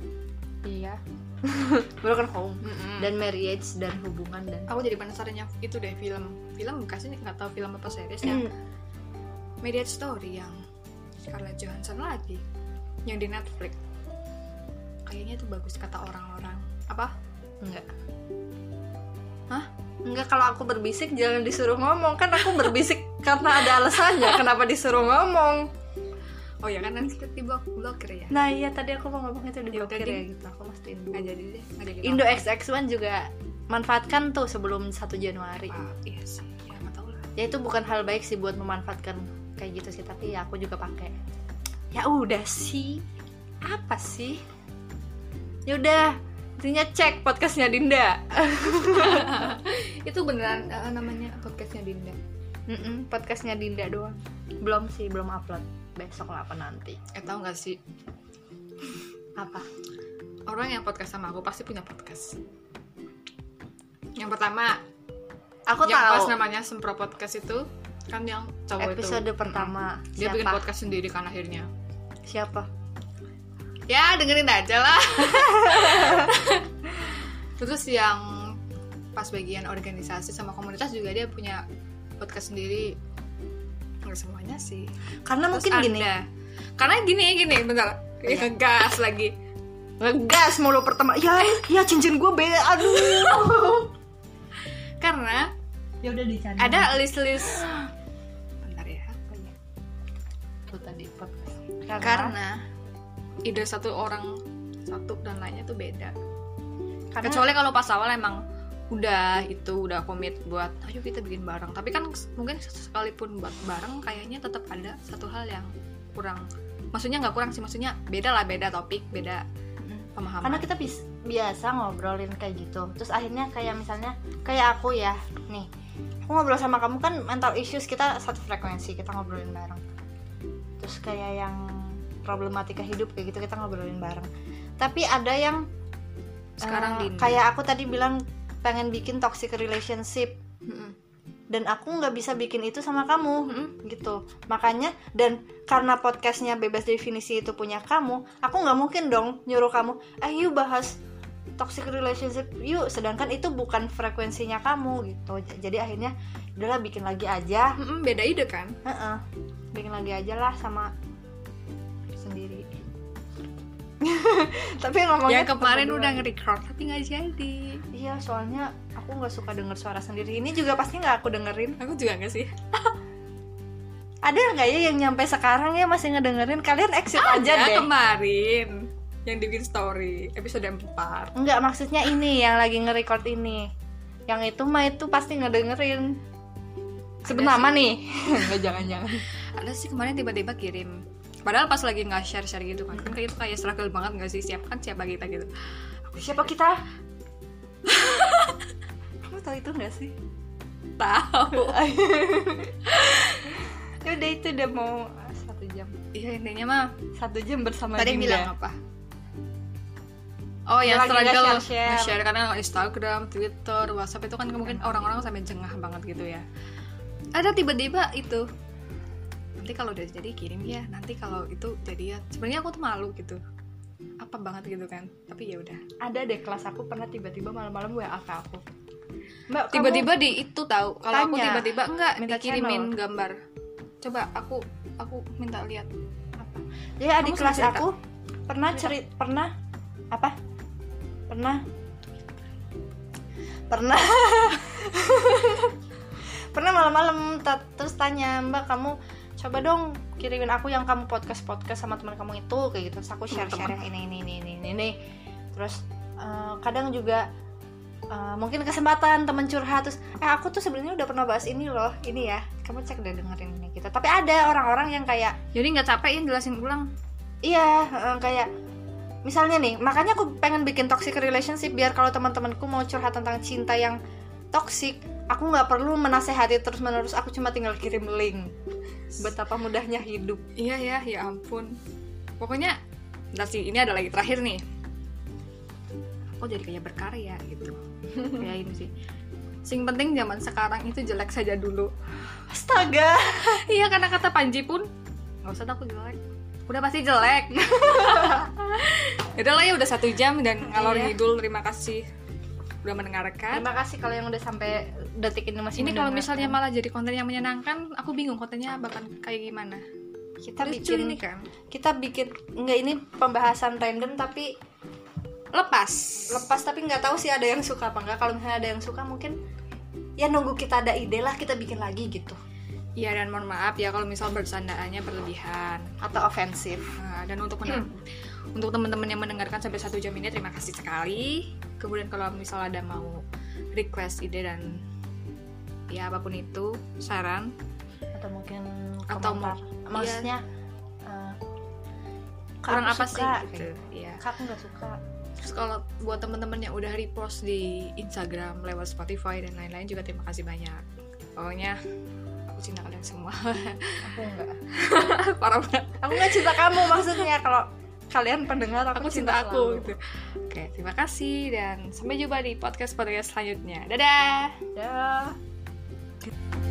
Iya. Broken home Mm-mm. dan marriage dan hubungan dan Aku jadi penasaran yang itu deh, film. Film kasih nggak tahu film apa series Hmm. yang Marriage Story yang Scarlett Johansson lagi, yang di Netflix. Kayaknya itu bagus kata orang-orang. Apa? enggak. Hah? Enggak, kalau aku berbisik jangan disuruh ngomong, kan aku berbisik karena ada alasannya kenapa disuruh ngomong. Oh ya kan nanti di blokir ya. Nah iya tadi aku mau ngomong itu di Ya blokir udah, ya Ding. gitu. Aku mesti Indo. Nggak jadi deh, nggak jadi Indo apa-apa. X X one juga manfaatkan tuh sebelum satu Januari. Ah, iya sih, ya nggak tahu lah. Ya itu bukan hal baik sih buat memanfaatkan kayak gitu sih, tapi ya aku juga pakai. Ya udah sih. Apa sih? Ya udah, intinya cek podcastnya Dinda. Itu beneran uh, namanya podcastnya Dinda. Mm-mm, podcastnya Dinda doang. Belum sih, belum upload. Besok lah apa nanti. Eh tahu nggak sih, Apa? orang yang podcast sama aku pasti punya podcast. Yang pertama, Aku yang pas tahu. namanya Sempro Podcast itu kan yang cowok Episode itu. pertama. Mm-mm. Dia Siapa? bikin podcast sendiri kan akhirnya. Siapa? Ya dengerin aja lah. Terus yang pas bagian organisasi sama komunitas juga dia punya podcast sendiri. Nggak semuanya sih. Karena Terus mungkin gini. ada. Karena gini gini bentar. Iya. Ngegas lagi. Ngegas mulu pertama. Ya, ya cincin gue beda. Aduh. Karena Ya udah dicari. ada list-list. Bentar ya. apa ya? Tuh tadi podcast. Karena ide satu orang satu dan lainnya tuh beda. Karena Kecuali kalau pas awal emang udah itu udah komit buat ayo kita bikin bareng. Tapi kan mungkin sekalipun buat bareng kayaknya tetap ada satu hal yang kurang. Maksudnya nggak kurang sih, maksudnya beda lah, beda topik, beda pemahaman. karena kita bis- biasa ngobrolin kayak gitu. Terus akhirnya kayak misalnya kayak aku ya, nih. Aku ngobrol sama kamu kan mental issues kita satu frekuensi, kita ngobrolin bareng. Terus kayak yang problematika hidup kayak gitu kita ngobrolin bareng. Tapi ada yang Sekarang eh, Dinda. kayak aku tadi bilang pengen bikin toxic relationship Mm-mm. dan aku nggak bisa bikin itu sama kamu Mm-mm. gitu. Makanya dan karena podcastnya bebas definisi itu punya kamu, aku nggak mungkin dong nyuruh kamu eh yuk bahas toxic relationship yuk, sedangkan itu bukan frekuensinya kamu gitu. J- jadi akhirnya udahlah bikin lagi aja. Mm-mm, beda ide kan. Heeh. Bikin lagi aja lah sama sendiri. Tapi ngomongnya Yang kemarin tetep udah berdua. nge-record tapi nggak jadi. Iya, soalnya aku nggak suka denger suara sendiri. Ini juga pasti nggak aku dengerin. Aku juga nggak sih. Ada nggak ya yang nyampe sekarang ya masih ngedengerin? Kalian exit aja deh. Kemarin yang bikin story episode empat. Enggak, maksudnya ini yang lagi nge-record ini. Yang itu mah itu pasti ngedengerin. Sebut Ada nama sih. nih. Enggak, jangan-jangan. Ada sih kemarin tiba-tiba kirim. Padahal pas lagi nggak share-share gitu kan. Kan kayak itu kayak struggle banget nggak sih, siap kan siapa kita gitu. Siapa kita? Kamu tahu itu nggak sih? Tahu. Ya udah, itu udah mau satu jam. Iya intinya mah Satu jam bersama tadi Dinda. bilang apa? Oh Dia yang lagi nggak struggle share-share. nge-share karena Instagram, Twitter, WhatsApp itu kan mungkin orang-orang sampai jengah banget gitu ya. Ada tiba-tiba itu. Nanti kalau udah jadi kirim ya. Nanti kalau itu jadi ya. Sebenarnya aku tuh malu gitu. Apa banget gitu kan. Tapi ya udah. Ada deh kelas aku pernah tiba-tiba malam-malam W A ke aku. Mbak, kamu- Tiba-tiba di itu tahu. Kalau aku Tanya. tiba-tiba enggak Minta dikirimin channel. gambar. Coba aku aku minta lihat. Jadi adik Kamu kelas cerita. aku pernah cerit pernah apa? Pernah pernah pernah malam-malam ta- terus tanya, Mbak kamu coba dong kirimin aku yang kamu podcast podcast sama teman kamu itu kayak gitu. Terus aku share share yang ini ini ini ini ini, ini. Terus eh, kadang juga eh, mungkin kesempatan temen curhat terus eh aku tuh sebenarnya udah pernah bahas ini loh ini ya, kamu cek deh dengerin ini gitu. Tapi ada orang-orang yang kayak Jadi nggak capek ya jelasin ulang. iya, eh, kayak misalnya nih, makanya aku pengen bikin toxic relationship biar kalau teman-temanku mau curhat tentang cinta yang toxic, aku nggak perlu menasehati terus-menerus, aku cuma tinggal kirim link. Betapa mudahnya hidup. Iya ya, ya ampun. Pokoknya, ntar sih, ini ada lagi terakhir nih. Aku jadi kayak berkarya gitu. Kayak ini sih. Sing penting zaman sekarang itu jelek saja dulu. Astaga. Iya, karena kata Panji pun nggak usah takut jelek. Udah pasti jelek. Udah lah ya, udah satu jam dan ngalor Iya. ngidul. Terima kasih udah mendengarkan. Terima kasih kalau yang udah sampai detik ini masih Ini kalau mendengarkan. misalnya malah jadi konten yang menyenangkan, aku bingung kontennya bakal kayak gimana. kita Lucu bikin ini kan. kita bikin enggak ini pembahasan random tapi Lepas. lepas, tapi nggak tahu sih ada yang suka apa enggak. Kalau misalnya ada yang suka mungkin ya nunggu kita ada ide lah kita bikin lagi gitu. Iya, dan mohon maaf ya kalau misal bercandaannya berlebihan atau ofensif. Nah, dan untuk men- untuk teman-teman yang mendengarkan sampai satu jam ini, terima kasih sekali. Kemudian kalau misal ada mau request ide dan ya apapun itu, saran Atau mungkin atau komentar. mau- Maksudnya eh, kurang aku apa sih suka, gitu. Iya. Kak, aku nggak suka. Terus kalau buat teman-teman yang udah repost di Instagram lewat Spotify dan lain-lain juga terima kasih banyak. Pokoknya aku cinta kalian semua. Aku nggak. Parah banget. Aku nggak cinta kamu maksudnya. Kalau kalian pendengar, aku, Aku cinta selalu. aku gitu. Oke, terima kasih dan sampai jumpa di podcast-podcast selanjutnya. Dadah. Dah.